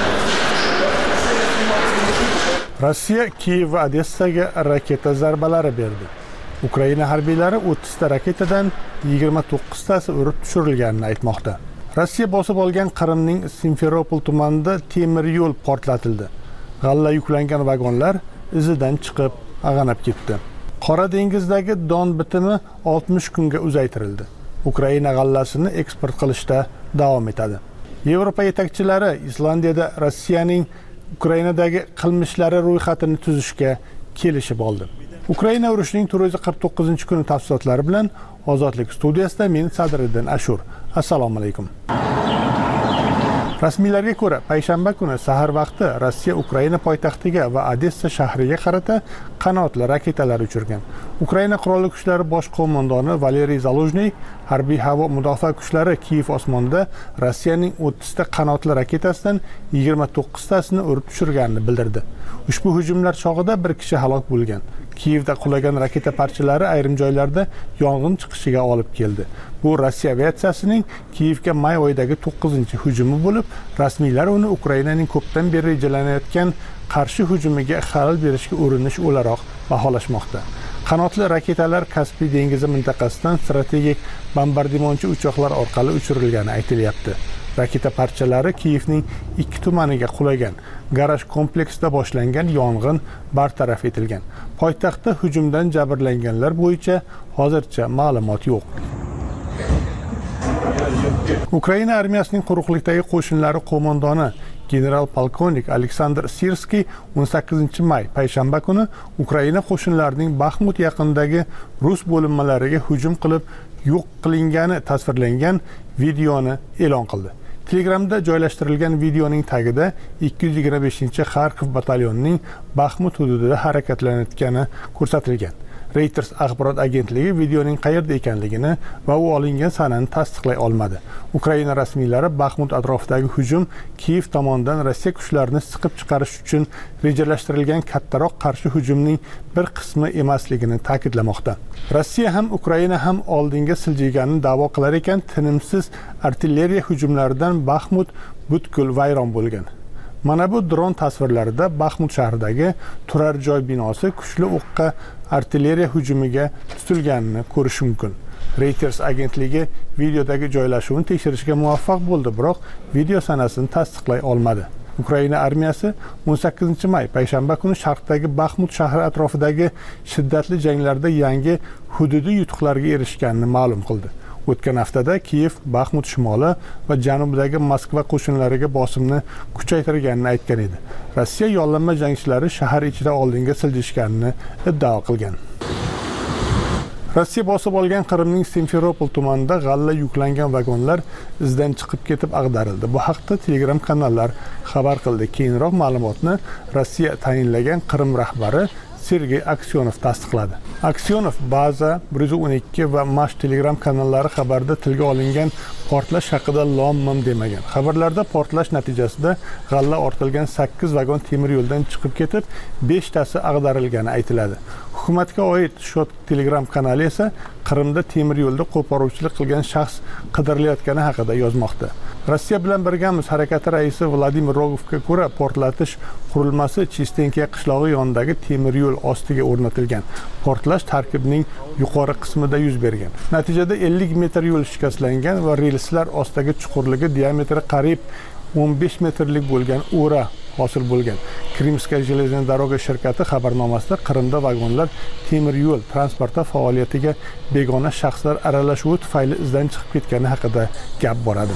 Rossiya Kiyev va Odessaga raketa zarbalari berdi. Ukraina harbiylari 30 ta raketadan 29 tasi urib tushirilganini aytmoqda. Rossiya bosib olgan Qrimning Simferopol tumanida temir yo'l portlatildi. G'alla yuklangan vagonlar izidan chiqib ag'anab ketdi. Qora dengizdagi don bitimi 60 kunga uzaytirildi. Ukraina g'allasini eksport qilishda davom etadi. Yevropa yetakchilari Islandiyada Rossiyaning Ukrainadagi qilmishlari ro'yxatini tuzishga kelishib oldi. Ukraina urushining 449-kuni tafsilotlari bilan Ozodlik studiyasida men Sadriddin Ashur. Assalomu alaykum. Rasmiylarga ko'ra, payshanba kuni sahar vaqti Rossiya Ukraina poytaxtiga va Odessa shahriga qarata qanotli raketalar uchirgan. Ukraina qurolli kuchlari bosh qo'mondoni Valeriy Zaluzhniy harbiy havo mudofaa kuchlari Kiyev osmonida Rossiyaning 30 ta qanotli raketasidan 29 tasini urib tushirganini bildirdi. Ushbu hujumlar chog'ida bir kishi halok bo'lgan. Kiyevda qulagan raketa parchalari ayrim joylarda yong'in chiqishiga olib keldi. Bu Rossiya aviatsiyasining Kiyevga may oyidagi 9-hujumi bo'lib, rasmiylar uni Ukrainaning ko'pdan beri rejalanayotgan qarshi hujumiga xalal berishga urinish o'laroq baholashmoqda. Qanotli raketalar Kaspiy dengizi mintaqasidan strategik bombardimonchi uchoqlar orqali uchirilgani aytilyapti. Raketa parchalari Kiyevning 2 tumaniga qulagan. Garaj kompleksida boshlangan yong'in bartaraf etilgan. Poytaxtda hujumdan jabrlanganlar bo'yicha hozircha ma'lumot yo'q. Ukraina armiyasining quruqlikdagi qo'shinlari qo'mondoni general-polkovnik Aleksandr Sirskiy 18-may payshanba kuni Ukraina qo'shinlarining Baxmut yaqinidagi rus bo'linmalariga hujum qilib yo'q qilingani tasvirlangan videoni e'lon qildi. Telegramda joylashtirilgan videoning tagida 225-Xarkov batalyonining Baxmut hududida harakatlanayotgani ko'rsatilgan. Reuters axborot agentligi videoning qayerda ekanligini va u olingan sanani tasdiqlay olmadi. Ukraina rasmiylari Baxmut atrofidagi hujum Kiyev tomonidan Rossiya kuchlarini siqib chiqarish uchun rejalashtirilgan kattaroq qarshi hujumning bir qismi emasligini ta'kidlamoqda. Rossiya ham Ukraina ham oldinga siljiganini da'vo qilar ekan, tinimsiz artilleriya hujumlaridan Baxmut butkul vayron bo'lgan. Mana bu dron tasvirlarida Baxmut shahridagi turar joy binosi kuchli o'qqa artilleriya hujumiga tutilganini ko'rish mumkin. Reuters agentligi videodagi joylashuvni tekshirishga muvaffaq bo'ldi, biroq video sanasini tasdiqlay olmadi. Ukraina armiyasi 18-may payshanba kuni sharqdagi Baxmut shahri atrofidagi shiddatli janglarda yangi hududiy yutuqlarga erishganini ma'lum qildi. O'tgan haftada Kiyev, Baxmut shimoli va janubidagi Moskva qo'shinlariga bosimni kuchaytirganini aytgan edi. Rossiya yollanma jangchilari shahar ichida oldinga siljishganini iddao qilgan. Rossiya bosib olgan Qrimning Simferopol tumanida g'alla yuklangan vagonlar izdan chiqib ketib ag'darildi. Bu haqda Telegram kanallar xabar qildi. Keyinroq ma'lumotni Rossiya tayinlagan Qrim rahbari Sergey Aksyonov tasdiqladi. Aksyonov Baza 112 va Mash Telegram kanallari xabarda tilga olingan portlash haqida lom-mim demagan. Xabarlarda portlash natijasida g'alla ortilgan 8 vagon temir yo'ldan chiqib ketib, 5 tasi ag'darilgani aytiladi. Hukumatga oid Shot Telegram kanali esa Qrimda temir yo'lda qo'poruvchilik qilgan shaxs qidirilayotgani haqida yozmoqda. Rossiya bilan birgamiz harakati raisi Vladimir Rogovga ko'ra, portlatish qurilmasi Chistenkiya qishlog'i yonidagi temir yo'l ostiga o'rnatilgan. Portlash tarkibining yuqori qismida yuz bergan. Natijada 50 metr yo'l shikastlangan va relslar ostidagi chuqurligi diametri qariyb 15 metrlik bo'lgan o'ra hosil bo'lgan. Krimskaya железная дорога shirkati xabarnomasida Qrimda vagonlar temir yo'l transporti faoliyatiga begona shaxslar aralashuvi tufayli izdan chiqib ketgani haqida gap boradi.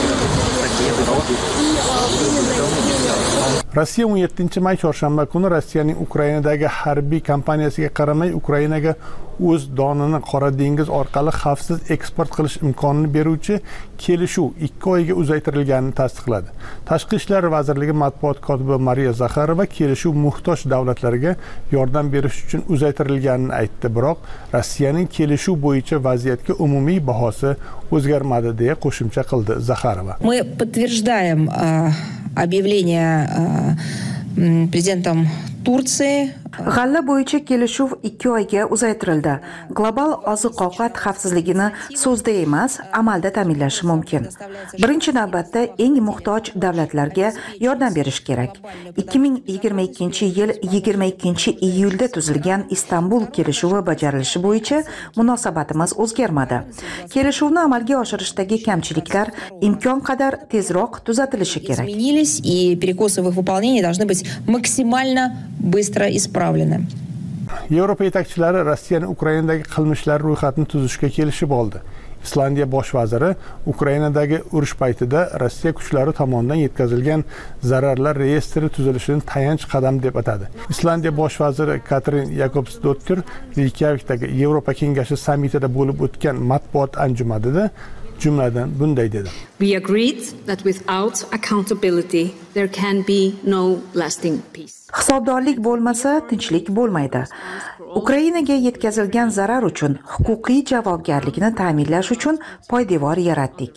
Rossiya 17-may chorshanba kuni Rossiyaning Ukrainadagi harbiy kampaniyasiga qaramay Ukrainaga o'z donini Qora dengiz orqali xavfsiz eksport qilish imkonini beruvchi kelishuv 2 oyga uzaytirilganini tasdiqladi. Tashqi ishlar vazirligi matbuot kotibi Mariya Zakharova kelishuv muhtoj davlatlarga yordam berish uchun uzaytirilganini aytdi, biroq Rossiyaning kelishuv bo'yicha vaziyatga umumiy bahosi o'zgarmadi deya qo'shimcha qildi Zakharova. Мы подтверждаем объявление президентом Tursiya G'alla bo'yicha kelishuv 2 oyga uzaytirildi. Global oziq-ovqat xavfsizligini so'zda emas, amalda ta'minlashi mumkin. Birinchi navbatda eng muhtoj davlatlarga yordam berish kerak. 2022-yil 22-iyulda tuzilgan Istanbul kelishuvi bajarilishi bo'yicha munosabatimiz o'zgarmadi. Kelishuvni amalga oshirishdagi kamchiliklar imkon qadar tezroq tuzatilishi kerak. И перекосы в их выполнении должны быть максимально быстро исправлены. Yevropa yetakchilari Rossiyaning Ukrainadagi qilmishlar ro'yxatini tuzishga kelishib oldi. Islandiya bosh vaziri Ukrainadagi urush paytida Rossiya kuchlari tomonidan yetkazilgan zararlar reyestri tuzilishini tayanch qadam deb atadi. Islandiya bosh vaziri Katrin Jakobsdottir Reykjavikdagi Yevropa kengashi sammitida bo'lib o'tgan matbuot anjumanida jumladan bunday dedi. We agreed that without accountability there can be no lasting peace. Hisobdorlik bo'lmasa, tinchlik bo'lmaydi. Ukrainaga yetkazilgan zarar uchun huquqiy javobgarlikni ta'minlash uchun poydevor yaratdik.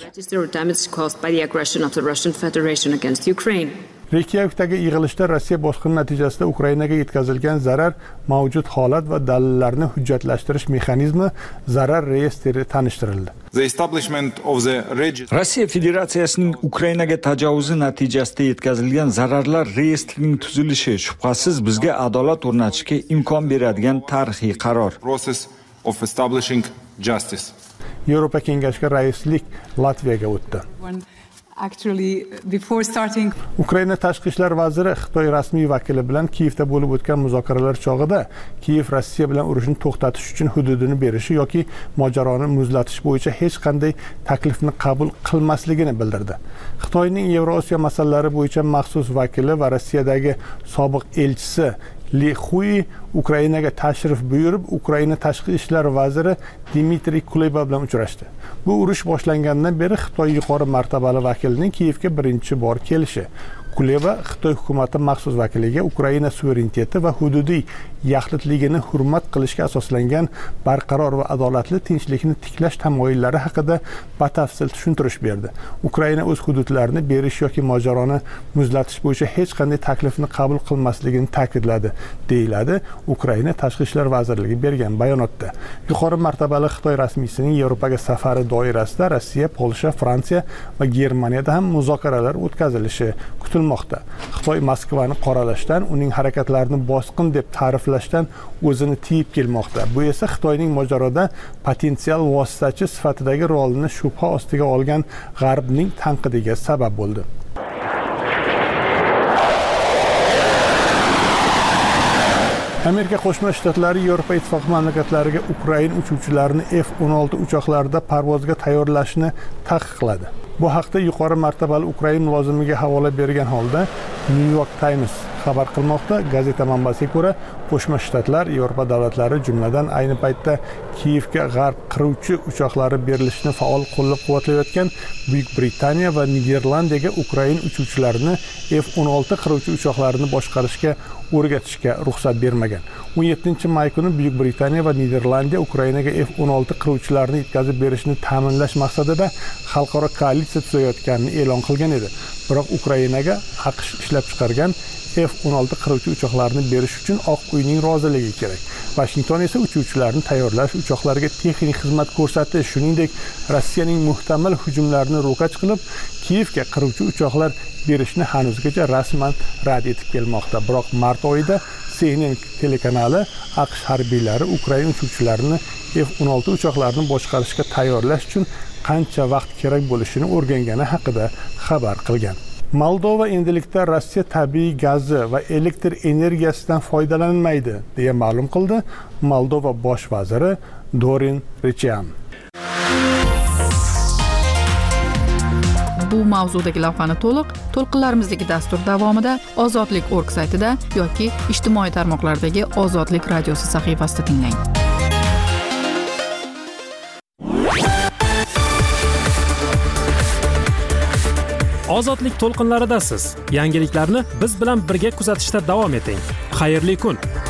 Reykjavikdagi yig'ilishda Rossiya bosqini natijasida Ukrainaga yetkazilgan zarar, mavjud holat va dalillarni hujjatlashtirish mexanizmi zarar reyestri tanishtirildi. Rossiya Federatsiyasining Ukrainaga tajovuzi natijasida yetkazilgan zararlar reyestrining tuzilishi shubhasiz bizga adolat o'rnatishga imkon beradigan tarixiy qaror. Yevropa kengashiga raislik Latviyaga o'tdi. Ukraina tashqi ishlar vaziri Xitoy rasmiy vakili bilan Kiyevda bo'lib o'tgan muzokaralar chog'ida Kiyev Rossiya bilan urushni to'xtatish uchun hududini berishi yoki mojaroni muzlatish bo'yicha hech qanday taklifni qabul qilmasligini bildirdi. Xitoyning Yevrosiyo masalalari bo'yicha maxsus vakili va Rossiyadagi sobiq elchisi Li Hui Ukrainaga tashrif buyurib, Ukraina tashqi ishlar vaziri Dmitriy Kuleba bilan uchrashdi. Bu urush boshlangandan beri Xitoy yuqori martabali vakilining Kiyevga birinchi bor kelishi. Kuleba Xitoy hukumati maxsus vakiliga Ukraina suvereniteti va hududiy yaxlitligini hurmat qilishga asoslangan barqaror va adolatli tinchlikni tiklash tamoyillari haqida batafsil tushuntirish berdi. Ukraina o'z hududlarini berish yoki mojaroni muzlatish bo'yicha hech qanday taklifni qabul qilmasligini ta'kidladi, deyiladi Ukraina tashqi ishlar vazirligi bergan bayonotda. Yuqori martabali Xitoy rasmiysining Yevropaga safari doirasida Rossiya, Polsha, Fransiya va Germaniyada ham muzokaralar o'tkazilishi kutilmoqda. Xitoy Moskvani qoralashdan, uning harakatlarini bosqin deb ta'riflashdan o'zini tiyib kelmoqda. Bu esa Xitoyning mojaroda potensial vositachi sifatidagi rolini shubha ostiga olgan G'arbning tanqidiga sabab bo'ldi. Amerika Qo'shma Shtatlari Yevropa Ittifoqi mamlakatlariga Ukraina uchuvchilarini F-16 uchoqlarida parvozga tayyorlashni taqiqladi. Bu haqda yuqori martabali Ukraina mulozimiga havola bergan holda New York Times xabar qilmoqda. Gazeta manbasiga ko'ra, Qo'shma Shtatlar, Yevropa davlatlari, jumladan ayni paytda Kiyevga g'arb qiruvchi uchoqlari berilishini faol qo'llab-quvvatlayotgan Buyuk Britaniya va Niderlandiyaga Ukraina uchuvchilarini F-16 qiruvchi uchoqlarini boshqarishga o'rgatishga ruxsat bermagan. 17-may kuni Buyuk Britaniya va Niderlandiya Ukrainaga F-16 qiruvchilarini yetkazib berishni ta'minlash maqsadida xalqaro koalitsiya tuzayotganini e'lon qilgan edi. Biroq Ukrainaga AQSh ishlab chiqargan F-16 qiruvchi uchoqlarni berish uchun Oq uyning roziligi kerak. Washington esa uchuvchilarni tayyorlash, uchoqlarga texnik xizmat ko'rsatish, shuningdek Rossiyaning muhtamal hujumlarini ro'kach qilib, Kiyevga qiruvchi uchoqlar berishni hanuzgacha rasman rad etib kelmoqda. Biroq mart oyida CNN telekanali AQSh harbiylari Ukraina uchuvchilarini F-16 uchoqlarini boshqarishga tayyorlash uchun qancha vaqt kerak bo'lishini o'rgangani haqida xabar qilgan. Moldova endilikda Rossiya tabiiy gazi va elektr energiyasidan foydalanmaydi, deya ma'lum qildi Moldova bosh vaziri Dorin Rechian. Bu mavzudagi lavhani to'lqinlarimizdagi dastur davomida Ozodlik.org saytida yoki ijtimoiy tarmoqlardagi Ozodlik radiosi sahifasida tinglang. Ozodlik to'lqinlaridasiz. Yangiliklarni biz bilan birga kuzatishda davom eting. Xayrli kun.